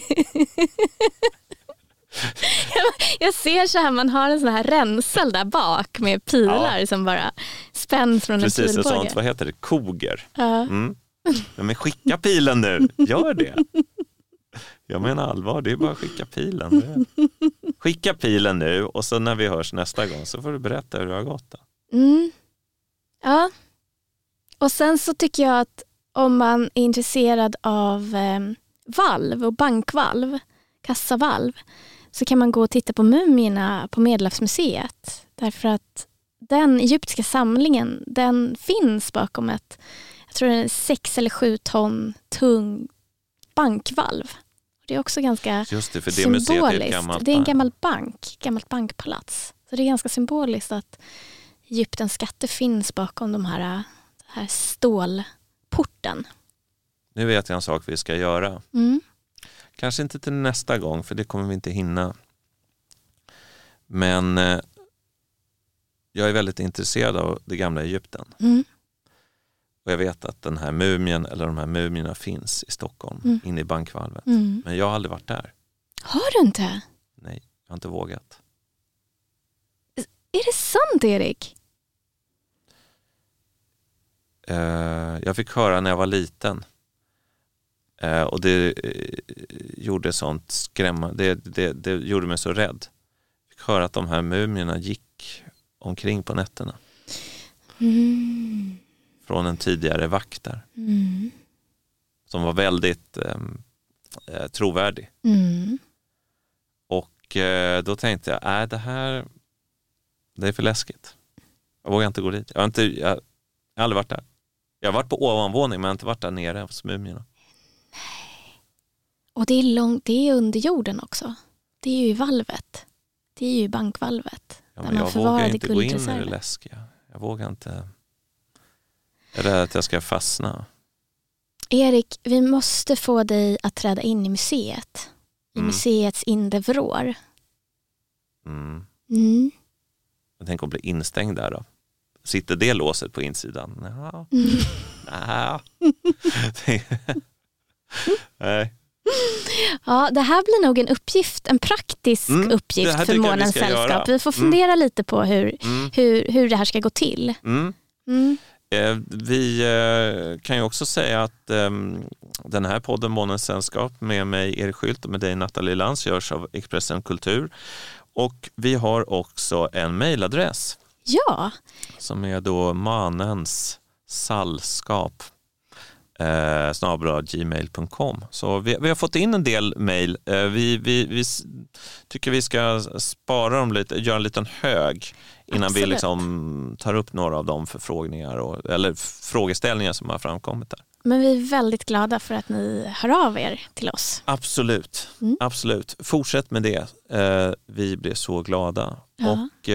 S2: Jag ser så här, man har en sån här rensel där bak med pilar som bara spänns från en pilbåge.
S3: Precis, sånt, vad heter det? Koger. Men skicka pilen nu, gör det. Jag menar allvar, det är bara att skicka pilen. Skicka pilen nu och så när vi hörs nästa gång så får du berätta hur det har gått då.
S2: Ja. Och sen så tycker jag att om man är intresserad av valv och bankvalv, kassavalv, så kan man gå och titta på mumierna på Medelhavsmuseet. Därför att den egyptiska samlingen, den finns bakom ett, jag tror det är 6 eller 7 ton tung bankvalv. Det är också ganska symboliskt. Det är en gammalt bankpalats. Så det är ganska symboliskt att Egyptens skatter finns bakom de här stålporten.
S3: Nu vet jag en sak vi ska göra. Kanske inte till nästa gång, för det kommer vi inte hinna. Men jag är väldigt intresserad av det gamla Egypten. Och jag vet att den här mumien eller de här mumierna finns i Stockholm, inne i bankvalvet. Men jag har aldrig varit där.
S2: Har du inte?
S3: Nej, jag har inte vågat.
S2: Är det sant, Erik?
S3: Jag fick höra när jag var liten. Och det gjorde sånt skrämmande. Det gjorde mig så rädd. Jag fick höra att de här mumierna gick omkring på nätterna. Från en tidigare vakt där. Som var väldigt trovärdig. Och då tänkte jag, det är för läskigt. Jag vågar inte gå dit. Jag har aldrig varit där. Jag har varit på ovanvåning, men jag har inte varit där nere hos mumierna.
S2: Nej. Och det är långt, det är under jorden också. Det är ju i valvet. Det är ju i bankvalvet.
S3: Ja, men jag vågar inte gå in i det läskiga. Jag vågar inte. Jag är rädd att jag ska fastna.
S2: Erik, vi måste få dig att träda in i museet. I museets inre vrår.
S3: Jag tänker att bli instängd där då. Sitter det låset på insidan? Nej.
S2: Ja, det här blir nog en praktisk uppgift för Månens sällskap. Göra. Vi får fundera lite på hur det här ska gå till.
S3: Vi kan ju också säga att den här podden Månens sällskap med mig Erik Skylt och med dig Nathalie Lantz görs av Expressen Kultur. Och vi har också en mejladress.
S2: Ja.
S3: Som är då manens sällskap @gmail.com. Så vi har fått in en del mejl. Vi tycker vi ska spara dem lite, göra en liten hög innan vi liksom tar upp några av de förfrågningar eller frågeställningar som har framkommit där.
S2: Men vi är väldigt glada för att ni hör av er till oss.
S3: Absolut, absolut. Fortsätt med det. Vi blir så glada.
S2: Ja.
S3: Och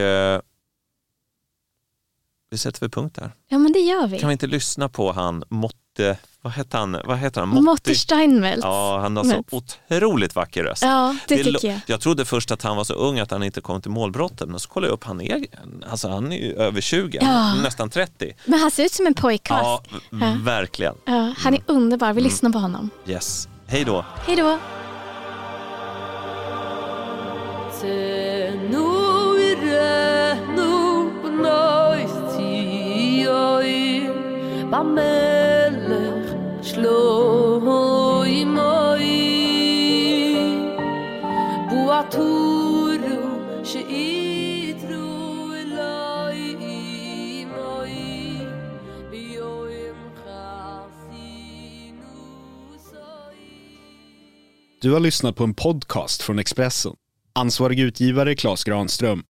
S3: vi sätter för punkt där.
S2: Ja, men det gör vi.
S3: Kan vi inte lyssna på han vad heter han?
S2: Motti Steinmetz.
S3: Ja, han har så otroligt vacker röst.
S2: Ja, det tycker jag.
S3: Jag trodde först att han var så ung att han inte kom till målbrottet, men så kollade jag upp, han är ju över 20, nästan 30.
S2: Men han ser ut som en pojkvask.
S3: Ja, verkligen.
S2: Ja, han är underbar, vi lyssnar på honom.
S3: Yes, hej då.
S2: Hej då.
S1: Bameler sloi moi buaturu sheitru elai moi bioim khasinu.
S4: Du har lyssnat på en podcast från Expressen. Ansvarig utgivare Claes Granström.